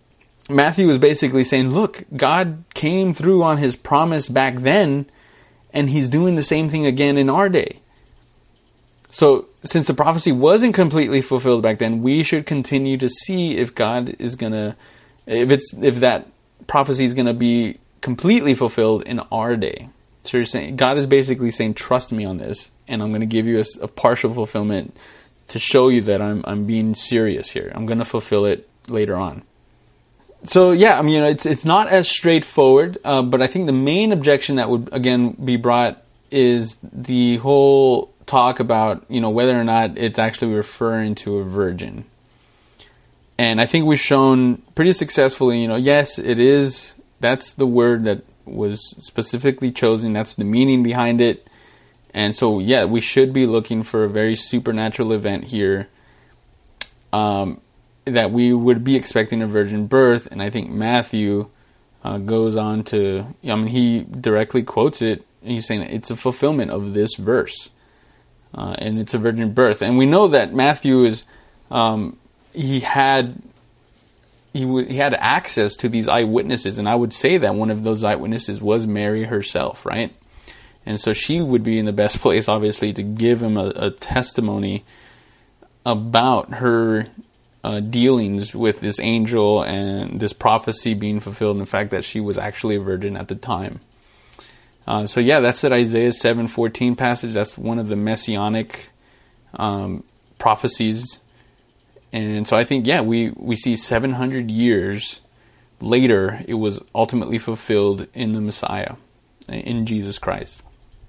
Matthew is basically saying, look, God came through on his promise back then, And he's doing the same thing again in our day. So, since the prophecy wasn't completely fulfilled back then, we should continue to see if God is gonna, if it's if that prophecy is gonna be completely fulfilled in our day. So you're saying God is basically saying, "Trust me on this, and I'm going to give you a, a partial fulfillment to show you that I'm I'm being serious here. I'm going to fulfill it later on." So yeah, I mean, you know, it's it's not as straightforward, uh, but I think the main objection that would again be brought is the whole talk about, you know, whether or not it's actually referring to a virgin. And I think we've shown pretty successfully, you know, yes, it is. That's the word that was specifically chosen. That's the meaning behind it. And so, yeah, we should be looking for a very supernatural event here, um, that we would be expecting a virgin birth. And I think Matthew uh, goes on to, I mean, he directly quotes it. And he's saying it's a fulfillment of this verse. Uh, and it's a virgin birth. And we know that Matthew is, um, he had, he w- he had access to these eyewitnesses. And I would say that one of those eyewitnesses was Mary herself, right? And so she would be in the best place, obviously, to give him a, a testimony about her uh, dealings with this angel and this prophecy being fulfilled, and the fact that she was actually a virgin at the time. Uh, so yeah, that's that Isaiah seven fourteen passage. That's one of the messianic um, prophecies. And so I think, yeah, we, we see seven hundred years later, it was ultimately fulfilled in the Messiah, in Jesus Christ.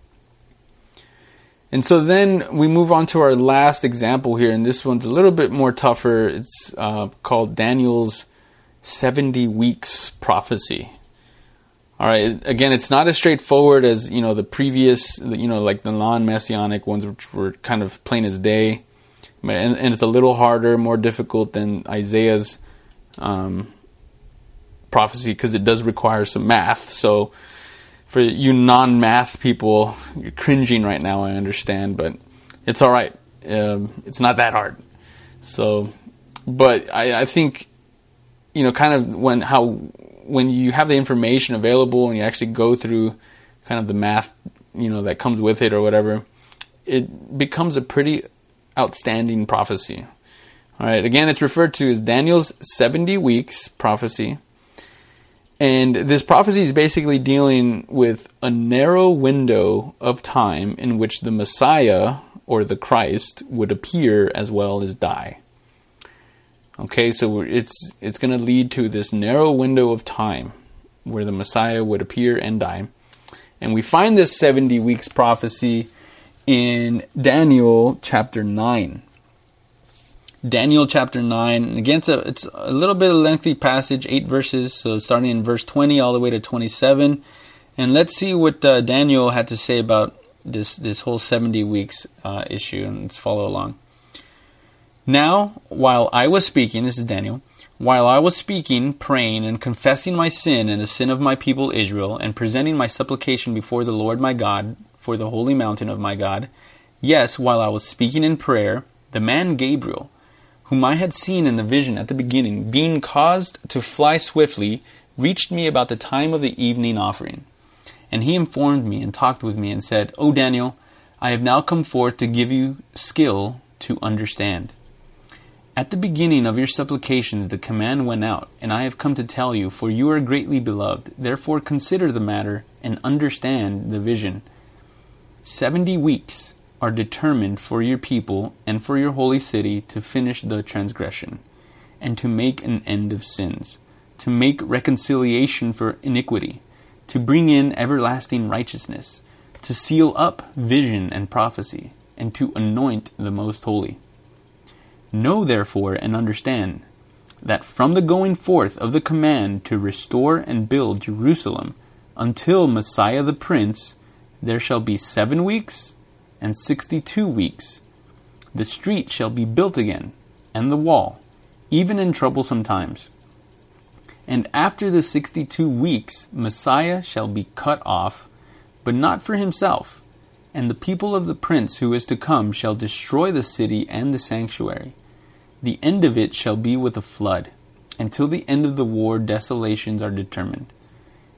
And so then we move on to our last example here, and this one's a little bit more tougher. It's uh, called Daniel's seventy weeks prophecy. All right, again, it's not as straightforward as, you know, the previous, you know, like the non-messianic ones, which were kind of plain as day. And, and it's a little harder, more difficult than Isaiah's um, prophecy, because it does require some math. So for you non-math people, you're cringing right now, I understand, but it's all right. Um, it's not that hard. So, but I, I think, you know, kind of when how when you have the information available and you actually go through kind of the math, you know, that comes with it or whatever, it becomes a pretty outstanding prophecy. All right, again, it's referred to as Daniel's seventy weeks prophecy. And this prophecy is basically dealing with a narrow window of time in which the Messiah, or the Christ, would appear as well as die. Okay, so it's it's going to lead to this narrow window of time where the Messiah would appear and die. And we find this seventy weeks prophecy in Daniel chapter nine. Daniel chapter nine, and again, it's a, it's a little bit of a lengthy passage, eight verses, so starting in verse twenty all the way to twenty-seven. And let's see what uh, Daniel had to say about this, this whole seventy weeks uh, issue, and let's follow along. Now, while I was speaking, this is Daniel, while I was speaking, praying, and confessing my sin and the sin of my people Israel, and presenting my supplication before the Lord my God for the holy mountain of my God, yes, while I was speaking in prayer, the man Gabriel, whom I had seen in the vision at the beginning, being caused to fly swiftly, reached me about the time of the evening offering. And he informed me and talked with me and said, O Daniel, I have now come forth to give you skill to understand. At the beginning of your supplications the command went out, and I have come to tell you, for you are greatly beloved. Therefore consider the matter and understand the vision. Seventy weeks are determined for your people and for your holy city to finish the transgression, and to make an end of sins, to make reconciliation for iniquity, to bring in everlasting righteousness, to seal up vision and prophecy, and to anoint the most holy. Know therefore and understand that from the going forth of the command to restore and build Jerusalem until Messiah the Prince, there shall be seven weeks and sixty-two weeks. The street shall be built again, and the wall, even in troublesome times. And after the sixty-two weeks, Messiah shall be cut off, but not for himself. And the people of the prince who is to come shall destroy the city and the sanctuary. The end of it shall be with a flood. Until the end of the war, desolations are determined.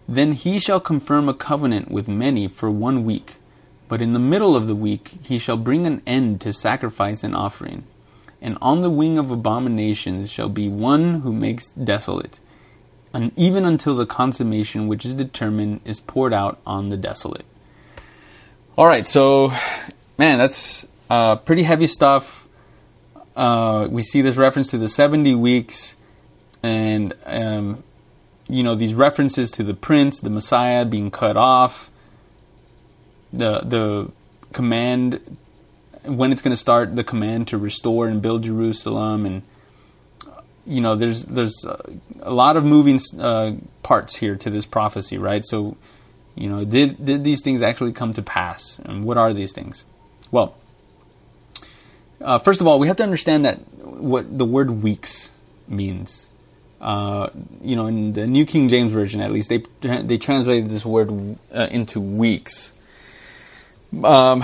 Then he shall confirm a covenant with many for one week. But in the middle of the week he shall bring an end to sacrifice and offering. And on the wing of abominations shall be one who makes desolate, and even until the consummation which is determined is poured out on the desolate. Alright, so, man, that's uh, pretty heavy stuff. Uh, we see this reference to the seventy weeks, and, um, you know, these references to the prince, the Messiah being cut off, the the command, when it's going to start, the command to restore and build Jerusalem, and you know, there's there's a lot of moving uh, parts here to this prophecy, right? So, you know, did did these things actually come to pass, and what are these things? Well, uh, first of all, we have to understand that what the word weeks means. Uh, you know, in the New King James Version, at least, they they translated this word uh, into weeks. Um,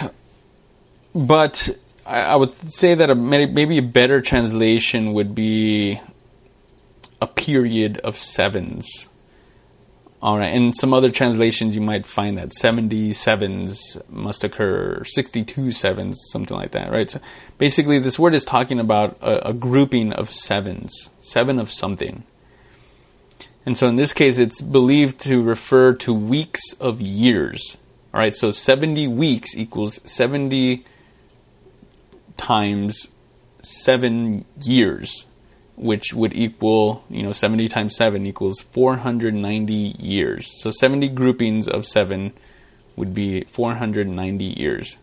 but I, I would say that a, maybe a better translation would be a period of sevens. All right, in some other translations, you might find that seventy sevens must occur, or sixty-two sevens, something like that, right? So basically, this word is talking about a, a grouping of sevens, seven of something. And so in this case, it's believed to refer to weeks of years. All right, so seventy weeks equals seventy times seven years, which would equal, you know, seventy times seven equals four hundred ninety years. So seventy groupings of seven would be four hundred ninety years.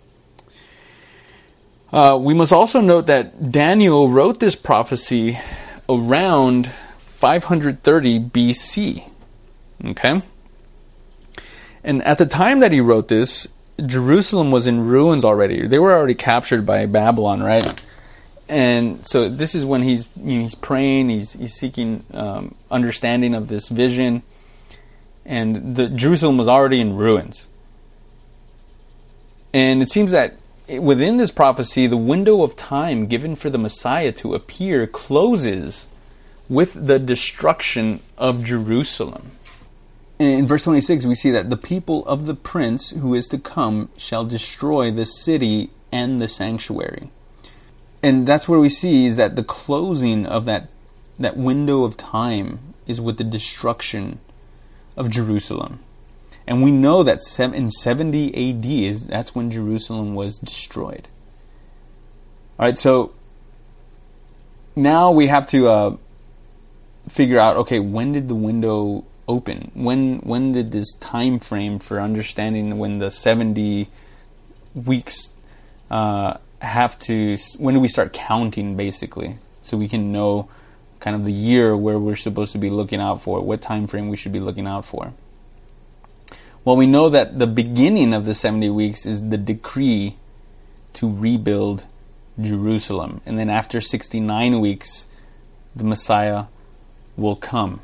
Uh, we must also note that Daniel wrote this prophecy around five hundred thirty B C. Okay? And at the time that he wrote this, Jerusalem was in ruins already. They were already captured by Babylon, right? And so this is when he's you know, he's praying, he's he's seeking um, understanding of this vision, and the Jerusalem was already in ruins. And it seems that within this prophecy, the window of time given for the Messiah to appear closes with the destruction of Jerusalem. In verse twenty-six, we see that the people of the prince who is to come shall destroy the city and the sanctuary. And that's where we see is that the closing of that that window of time is with the destruction of Jerusalem. And we know that in seventy A D, is that's when Jerusalem was destroyed. All right, so now we have to uh, figure out, okay, when did the window open? When when did this time frame for understanding when the seventy weeks uh, have to, when do we start counting, basically, so we can know kind of the year where we're supposed to be looking out for, what time frame we should be looking out for? Well, we know that the beginning of the seventy weeks is the decree to rebuild Jerusalem, and then after sixty-nine weeks, the Messiah will come.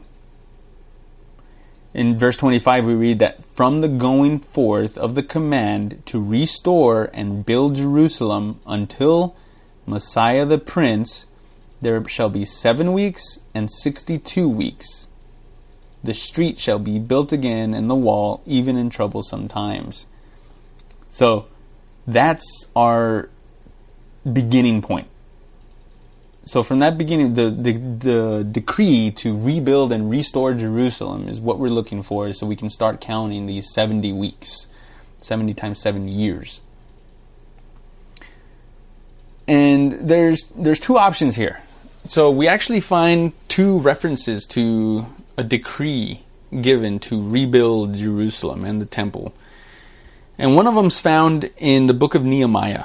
In verse twenty-five, we read that from the going forth of the command to restore and build Jerusalem until Messiah the Prince, there shall be seven weeks and sixty-two weeks. The street shall be built again and the wall, even in troublesome times. So that's our beginning point. So from that beginning, the, the the decree to rebuild and restore Jerusalem is what we're looking for, so we can start counting these seventy weeks, seventy times seven years. And there's there's two options here. So we actually find two references to a decree given to rebuild Jerusalem and the temple. And one of them's found in the book of Nehemiah.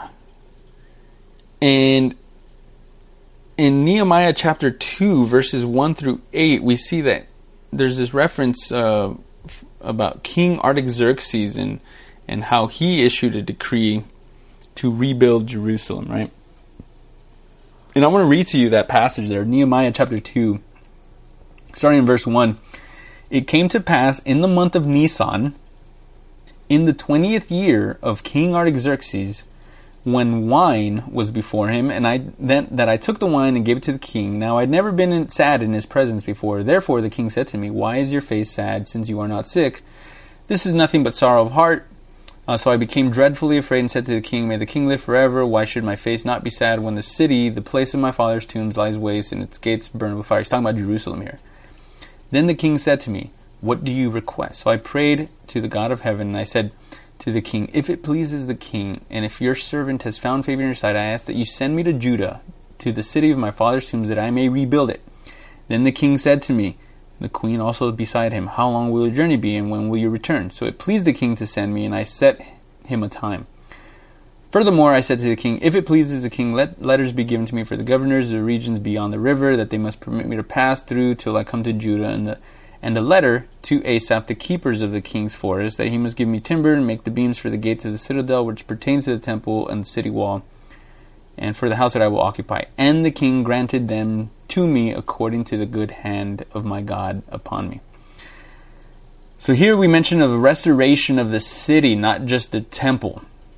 And in Nehemiah chapter two, verses one through eight, we see that there's this reference uh, f- about King Artaxerxes and, and how he issued a decree to rebuild Jerusalem, right? And I want to read to you that passage there, Nehemiah chapter two, starting in verse one. It came to pass in the month of Nisan, in the twentieth year of King Artaxerxes, when wine was before him, and I then that I took the wine and gave it to the king. Now I'd never been in, sad in his presence before. Therefore the king said to me, why is your face sad, since you are not sick? This is nothing but sorrow of heart. Uh, so I became dreadfully afraid and said to the king, may the king live forever. Why should my face not be sad when the city, the place of my father's tombs, lies waste and its gates burned with fire? He's talking about Jerusalem here. Then the king said to me, what do you request? So I prayed to the God of heaven, and I said to the king, if it pleases the king, and if your servant has found favor in your sight, I ask that you send me to Judah, to the city of my father's tombs, that I may rebuild it. Then the king said to me, the queen also beside him, how long will your journey be, and when will you return? So it pleased the king to send me, and I set him a time. Furthermore, I said to the king, if it pleases the king, let letters be given to me for the governors of the regions beyond the river, that they must permit me to pass through till I come to Judah, and the and a letter to Asaph, the keepers of the king's forest, that he must give me timber and make the beams for the gates of the citadel, which pertains to the temple and the city wall, and for the house that I will occupy. And the king granted them to me according to the good hand of my God upon me. So here we mention of a restoration of the city, not just the temple.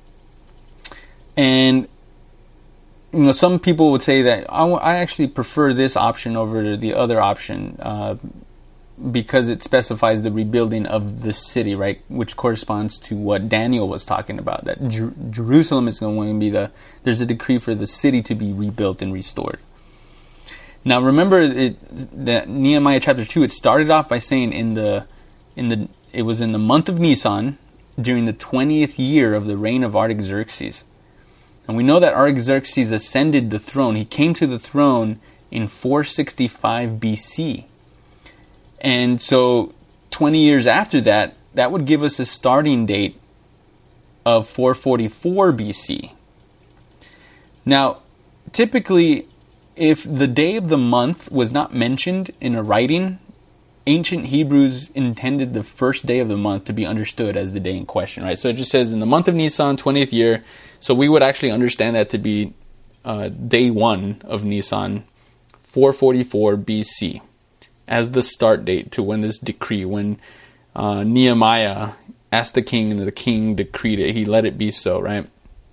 And you know, some people would say that I, I actually prefer this option over the other option, uh, because it specifies the rebuilding of the city, right? Which corresponds to what Daniel was talking about, that Jer- Jerusalem is going to be the, there's a decree for the city to be rebuilt and restored. Now remember it, that Nehemiah chapter two, it started off by saying in the, in the, it was in the month of Nisan, during the twentieth year of the reign of Artaxerxes. And we know that Artaxerxes ascended the throne. He came to the throne in four sixty-five B C. And so twenty years after that, that would give us a starting date of four forty-four B C. Now, typically, if the day of the month was not mentioned in a writing, ancient Hebrews intended the first day of the month to be understood as the day in question, right? So it just says in the month of Nisan, twentieth year. So we would actually understand that to be uh, day one of Nisan, four forty-four B C. As the start date to when this decree, when uh, Nehemiah asked the king and the king decreed it, he let it be so, right?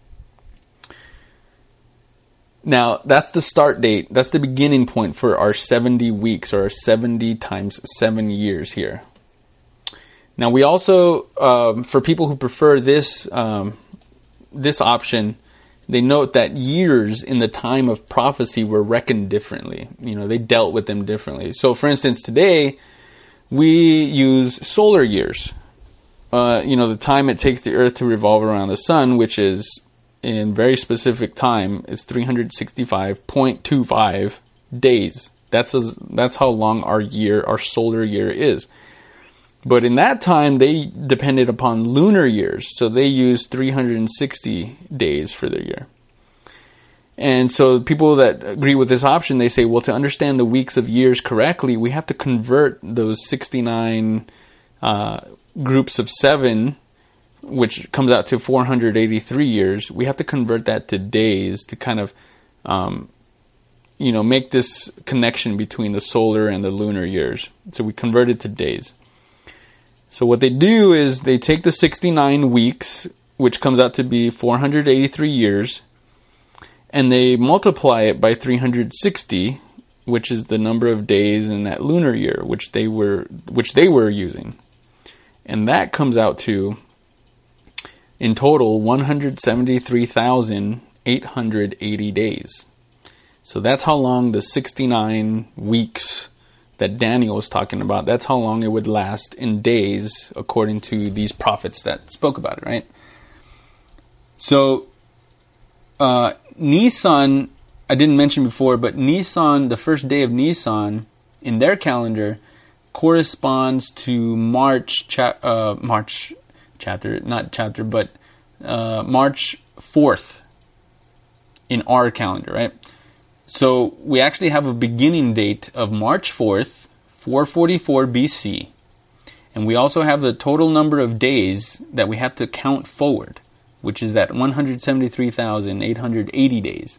Now, that's the start date. That's the beginning point for our seventy weeks, or our seventy times seven years here. Now, we also, um, for people who prefer this um, this option, they note that years in the time of prophecy were reckoned differently. You know, they dealt with them differently. So, for instance, today we use solar years. Uh, you know, the time it takes the Earth to revolve around the sun, which is in very specific time, is three hundred sixty-five point two five days. That's a, that's how long our year, our solar year is. But in that time, they depended upon lunar years. So they used three hundred sixty days for their year. And so people that agree with this option, they say, well, to understand the weeks of years correctly, we have to convert those sixty-nine uh, groups of seven, which comes out to four hundred eighty-three years. We have to convert that to days to kind of, um, you know, make this connection between the solar and the lunar years. So we convert it to days. So what they do is they take the sixty-nine weeks, which comes out to be four hundred eighty-three years, and they multiply it by three hundred sixty, which is the number of days in that lunar year, which they were which they were using. And that comes out to, in total, one hundred seventy-three thousand eight hundred eighty days. So that's how long the sixty-nine weeks that Daniel was talking about, that's how long it would last in days, according to these prophets that spoke about it, right? So, uh, Nisan, I didn't mention before, but Nisan, the first day of Nisan, in their calendar, corresponds to March, cha- uh, March chapter, not chapter, but uh, March fourth in our calendar, right? So we actually have a beginning date of March fourth, four forty-four B C. And we also have the total number of days that we have to count forward, which is that one hundred seventy-three thousand eight hundred eighty days.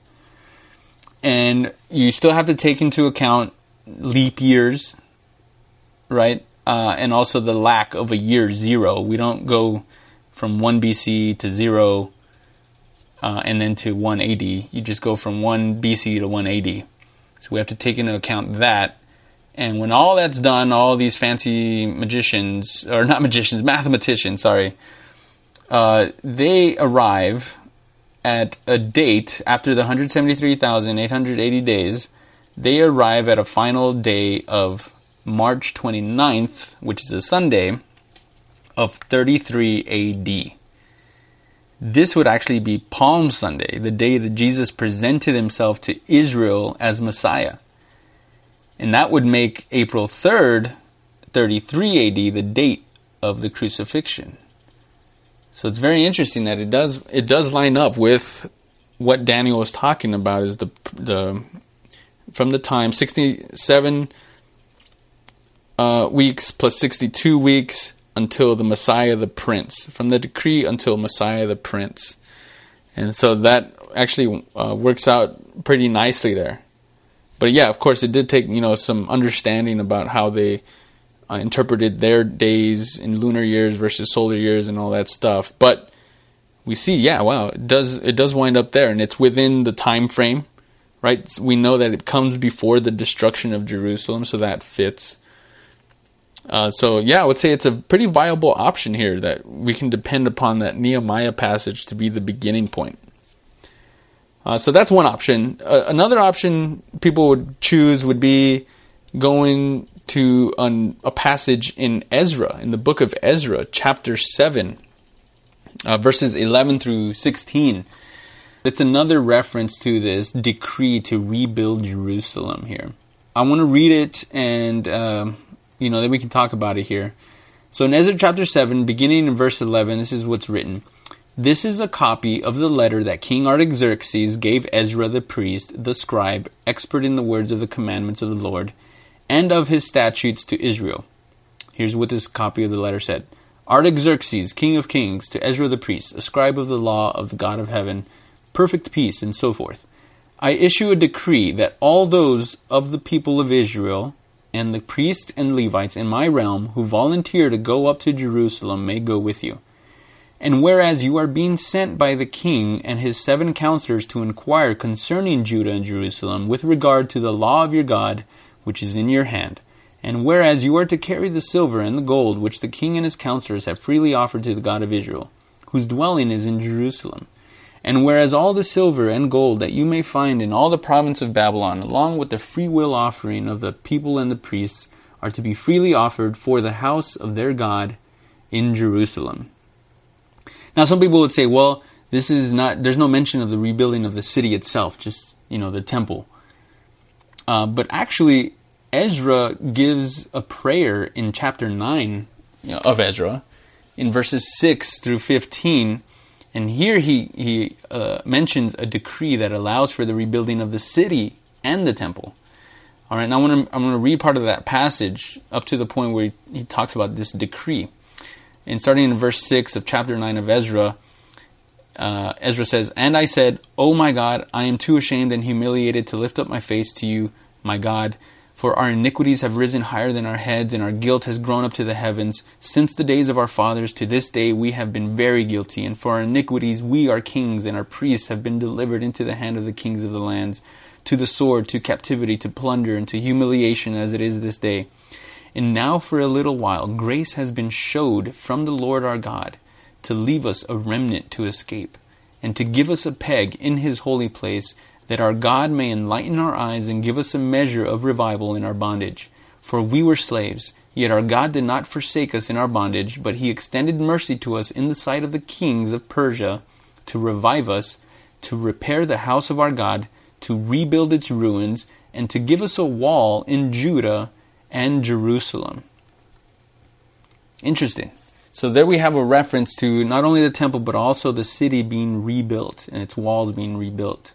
And you still have to take into account leap years, right? Uh, and also the lack of a year zero. We don't go from one B C to zero uh, and then to one A D. You just go from one B C to one A D. So we have to take into account that. And when all that's done, all these fancy magicians, or not magicians, mathematicians, sorry, uh, they arrive at a date after the one hundred seventy-three thousand eight hundred eighty days. They arrive at a final day of March twenty-ninth, which is a Sunday, of thirty-three A D. This would actually be Palm Sunday, the day that Jesus presented himself to Israel as Messiah. And that would make April third, thirty-three A D, the date of the crucifixion. So it's very interesting that it does it does line up with what Daniel was talking about, is the the from the time sixty-seven uh, weeks plus sixty-two weeks until the Messiah the Prince, from the decree until Messiah the Prince. And so that actually uh, works out pretty nicely there. But yeah, of course, it did take, you know, some understanding about how they uh, interpreted their days in lunar years versus solar years and all that stuff. But we see, yeah, wow, it does it does wind up there, and it's within the time frame, right? We know that it comes before the destruction of Jerusalem, so that fits. Uh, so yeah, I would say it's a pretty viable option here, that we can depend upon that Nehemiah passage to be the beginning point. Uh, so that's one option. Uh, another option people would choose would be going to an, a passage in Ezra, in the book of Ezra, chapter seven, uh, verses eleven through sixteen. It's another reference to this decree to rebuild Jerusalem here. I want to read it, and uh, you know, then we can talk about it here. So in Ezra chapter seven, beginning in verse eleven, this is what's written. This is a copy of the letter that King Artaxerxes gave Ezra the priest, the scribe, expert in the words of the commandments of the Lord, and of his statutes to Israel. Here's what this copy of the letter said. Artaxerxes, king of kings, to Ezra the priest, a scribe of the law of the God of heaven, perfect peace, and so forth. I issue a decree that all those of the people of Israel, and the priests and Levites in my realm, who volunteer to go up to Jerusalem, may go with you. And whereas you are being sent by the king and his seven counselors to inquire concerning Judah and Jerusalem with regard to the law of your God, which is in your hand, and whereas you are to carry the silver and the gold which the king and his counselors have freely offered to the God of Israel, whose dwelling is in Jerusalem, and whereas all the silver and gold that you may find in all the province of Babylon, along with the free will offering of the people and the priests, are to be freely offered for the house of their God in Jerusalem. Now, some people would say, well, this is not, there's no mention of the rebuilding of the city itself, just, you know, the temple. Uh, but actually, Ezra gives a prayer in chapter nine, you know, of Ezra, in verses six through fifteen. And here he, he uh, mentions a decree that allows for the rebuilding of the city and the temple. All right, now I'm going to I'm going to read part of that passage up to the point where he, he talks about this decree. And starting in verse six of chapter nine of Ezra, uh, Ezra says, And I said, O my God, I am too ashamed and humiliated to lift up my face to you, my God, for our iniquities have risen higher than our heads, and our guilt has grown up to the heavens. Since the days of our fathers to this day we have been very guilty, and for our iniquities we, our kings, and our priests have been delivered into the hand of the kings of the lands, to the sword, to captivity, to plunder, and to humiliation as it is this day. And now for a little while grace has been showed from the Lord our God to leave us a remnant to escape, and to give us a peg in his holy place, that our God may enlighten our eyes and give us a measure of revival in our bondage. For we were slaves, yet our God did not forsake us in our bondage, but he extended mercy to us in the sight of the kings of Persia, to revive us, to repair the house of our God, to rebuild its ruins, and to give us a wall in Judah and Jerusalem. Interesting. So there we have a reference to not only the temple, but also the city being rebuilt and its walls being rebuilt.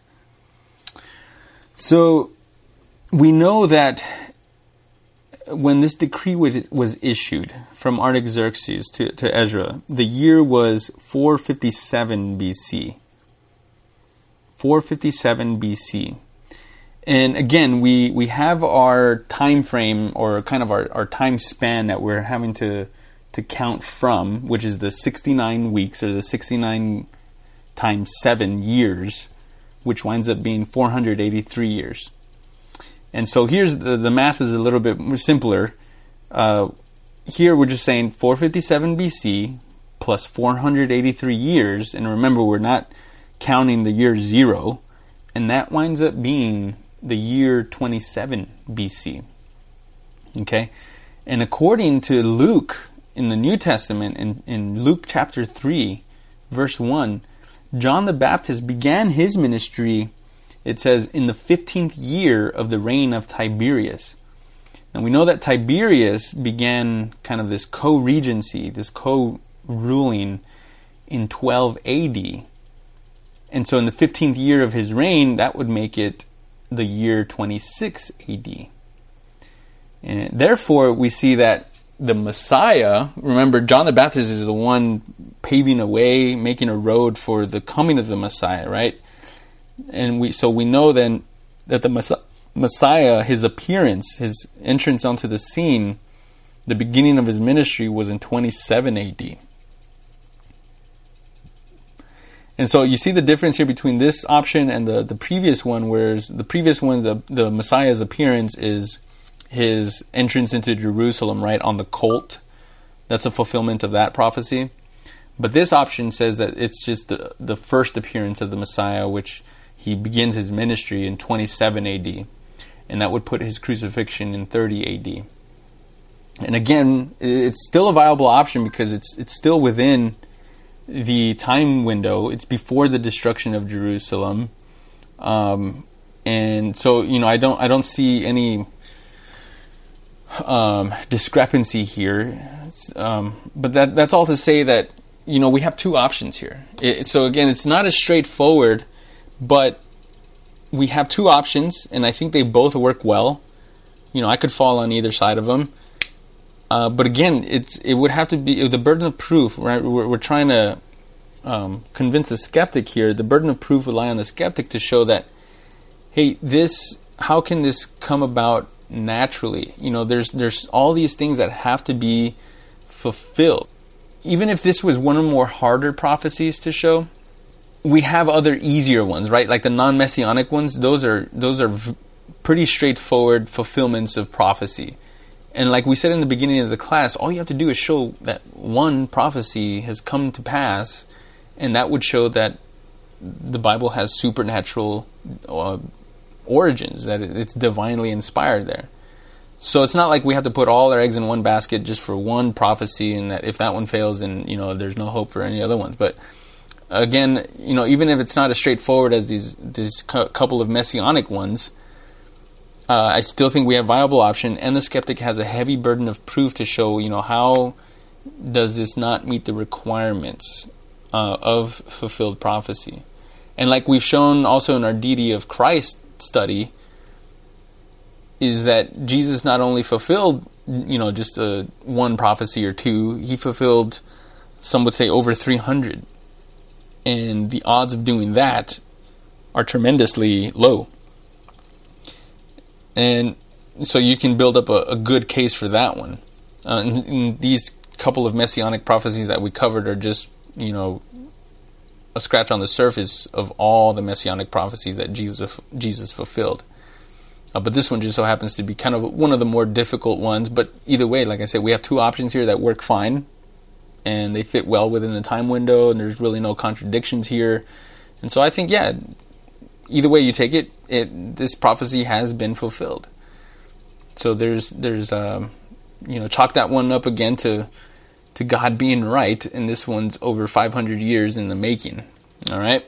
So we know that when this decree was, was issued from Artaxerxes to, to Ezra, the year was four fifty-seven B C. four fifty-seven B C. And again, we, we have our time frame, or kind of our, our time span that we're having to, to count from, which is the sixty-nine weeks, or the sixty-nine times seven years, which winds up being four hundred eighty-three years. And so here's the, the math is a little bit more simpler. Uh, here we're just saying four fifty-seven B C plus four hundred eighty-three years. And remember, we're not counting the year zero. And that winds up being the year twenty-seven B C. Okay? And according to Luke in the New Testament, in, in Luke chapter three, verse one, John the Baptist began his ministry, it says, in the fifteenth year of the reign of Tiberius. And we know that Tiberius began kind of this co-regency, this co-ruling in twelve A D. And so in the fifteenth year of his reign, that would make it the year twenty-six A D. And therefore, we see that the Messiah, remember, John the Baptist is the one paving a way, making a road for the coming of the Messiah, right? And we so we know then that the Messiah, Messiah, his appearance, his entrance onto the scene, the beginning of his ministry was in twenty-seven A D. And so you see the difference here between this option and the, the previous one, whereas the previous one, the, the Messiah's appearance is his entrance into Jerusalem, right, on the colt. That's a fulfillment of that prophecy. But this option says that it's just the, the first appearance of the Messiah, which he begins his ministry in twenty-seven A D. And that would put his crucifixion in thirty A D. And again, it's still a viable option because it's it's still within the time window. It's before the destruction of Jerusalem. Um, and so, you know, I don't I don't see any Um, discrepancy here, um, but that that's all to say that, you know, we have two options here. It, so again, it's not as straightforward, but we have two options, and I think they both work well. You know, I could fall on either side of them, uh, but again, it's it would have to be the burden of proof, right? We're, we're trying to um, convince a skeptic here. The burden of proof would lie on the skeptic to show that, hey, this how can this come about naturally? You know, there's there's all these things that have to be fulfilled. Even if this was one or more harder prophecies to show, we have other easier ones, right? Like the non-messianic ones, those are those are v- pretty straightforward fulfillments of prophecy. And like we said in the beginning of the class, all you have to do is show that one prophecy has come to pass, and that would show that the Bible has supernatural uh, origins, that it's divinely inspired there. So it's not like we have to put all our eggs in one basket just for one prophecy, and that if that one fails, then, you know, there's no hope for any other ones. But again, you know, even if it's not as straightforward as these these cu- couple of messianic ones, uh, I still think we have viable option, and the skeptic has a heavy burden of proof to show, you know, how does this not meet the requirements uh, of fulfilled prophecy. And like we've shown also in our deity of Christ study, is that Jesus not only fulfilled, you know, just a one prophecy or two, he fulfilled, some would say, over three hundred. And the odds of doing that are tremendously low. And so you can build up a, a good case for that one. Uh, and, and these couple of messianic prophecies that we covered are just, you know, a scratch on the surface of all the messianic prophecies that Jesus Jesus fulfilled. Uh, but this one just so happens to be kind of one of the more difficult ones. But either way, like I said, we have two options here that work fine, and they fit well within the time window, and there's really no contradictions here. And so I think, yeah, either way you take it, it this prophecy has been fulfilled. So there's there's um, you know, chalk that one up again to to God being right, and this one's over five hundred years in the making. All right.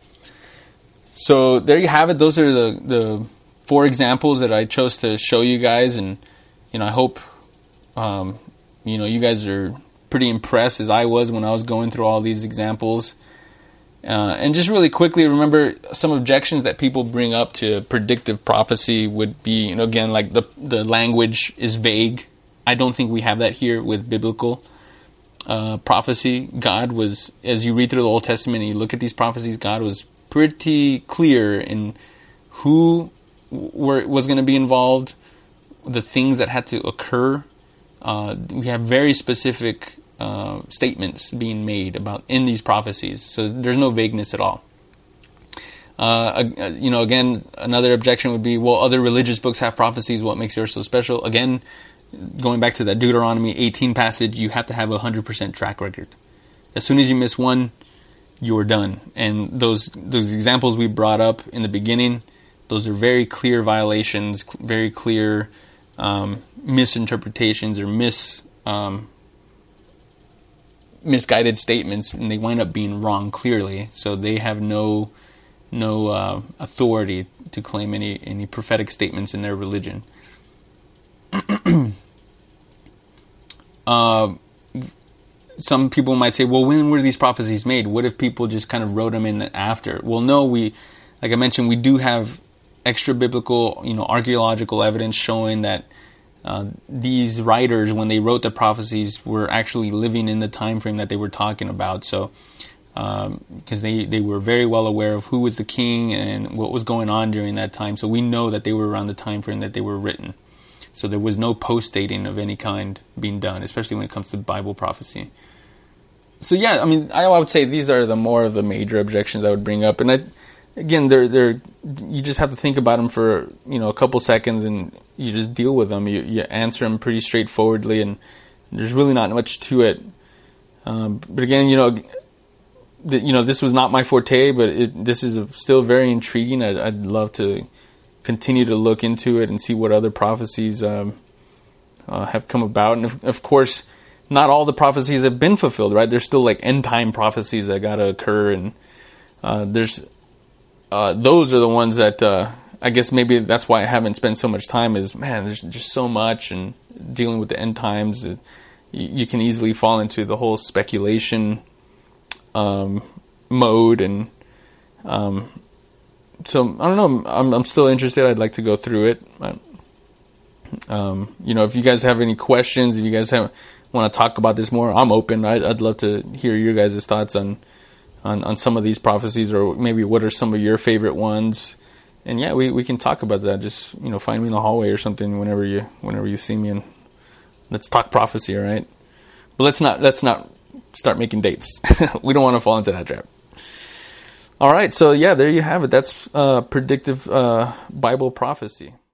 So there you have it. Those are the the four examples that I chose to show you guys, and you know, I hope um, you know, you guys are pretty impressed as I was when I was going through all these examples. Uh, and just really quickly, remember some objections that people bring up to predictive prophecy would be, you know, again, like the the language is vague. I don't think we have that here with biblical uh, prophecy. God was, as you read through the Old Testament and you look at these prophecies, God was pretty clear in who were, was going to be involved, the things that had to occur. Uh, we have very specific uh, statements being made about in these prophecies. So there's no vagueness at all. Uh, you know, again, another objection would be, well, other religious books have prophecies. What makes yours so special? Again, going back to that Deuteronomy eighteen passage, you have to have a one hundred percent track record. As soon as you miss one, you're done. And those those examples we brought up in the beginning, those are very clear violations, very clear um, misinterpretations or mis um, misguided statements, and they wind up being wrong clearly. So they have no no uh, authority to claim any any prophetic statements in their religion. uh, some people might say, well, when were these prophecies made? What if people just kind of wrote them in after? Well, no, we, like I mentioned, we do have extra biblical, you know, archaeological evidence showing that uh, these writers, when they wrote the prophecies, were actually living in the time frame that they were talking about. So, um, because they, they were very well aware of who was the king and what was going on during that time. So we know that they were around the time frame that they were written. So there was no post-dating of any kind being done, especially when it comes to Bible prophecy. So yeah, I mean, I would say these are the more of the major objections I would bring up. And I, again, they're, they're, you just have to think about them for, you know, a couple seconds and you just deal with them. You, you answer them pretty straightforwardly, and there's really not much to it. Um, but again, you know, the, you know, this was not my forte, but it, this is a, still very intriguing. I'd, I'd love to continue to look into it and see what other prophecies um, uh, have come about. And of, of course, not all the prophecies have been fulfilled, right? There's still like end time prophecies that gotta occur, and uh, there's uh, those are the ones that uh, I guess maybe that's why I haven't spent so much time. Is man, there's just so much, and dealing with the end times, uh, you, you can easily fall into the whole speculation um, mode, and um, so I don't know. I'm I'm still interested. I'd like to go through it. Um, you know, if you guys have any questions, if you guys have want to talk about this more, I'm open. I'd, I'd love to hear your guys' thoughts on, on, on some of these prophecies, or maybe what are some of your favorite ones. And yeah, we, we can talk about that. Just, you know, find me in the hallway or something whenever you whenever you see me, and let's talk prophecy, all right? But let's not let's not start making dates. We don't want to fall into that trap. All right, so yeah, there you have it. That's uh, predictive uh, Bible prophecy.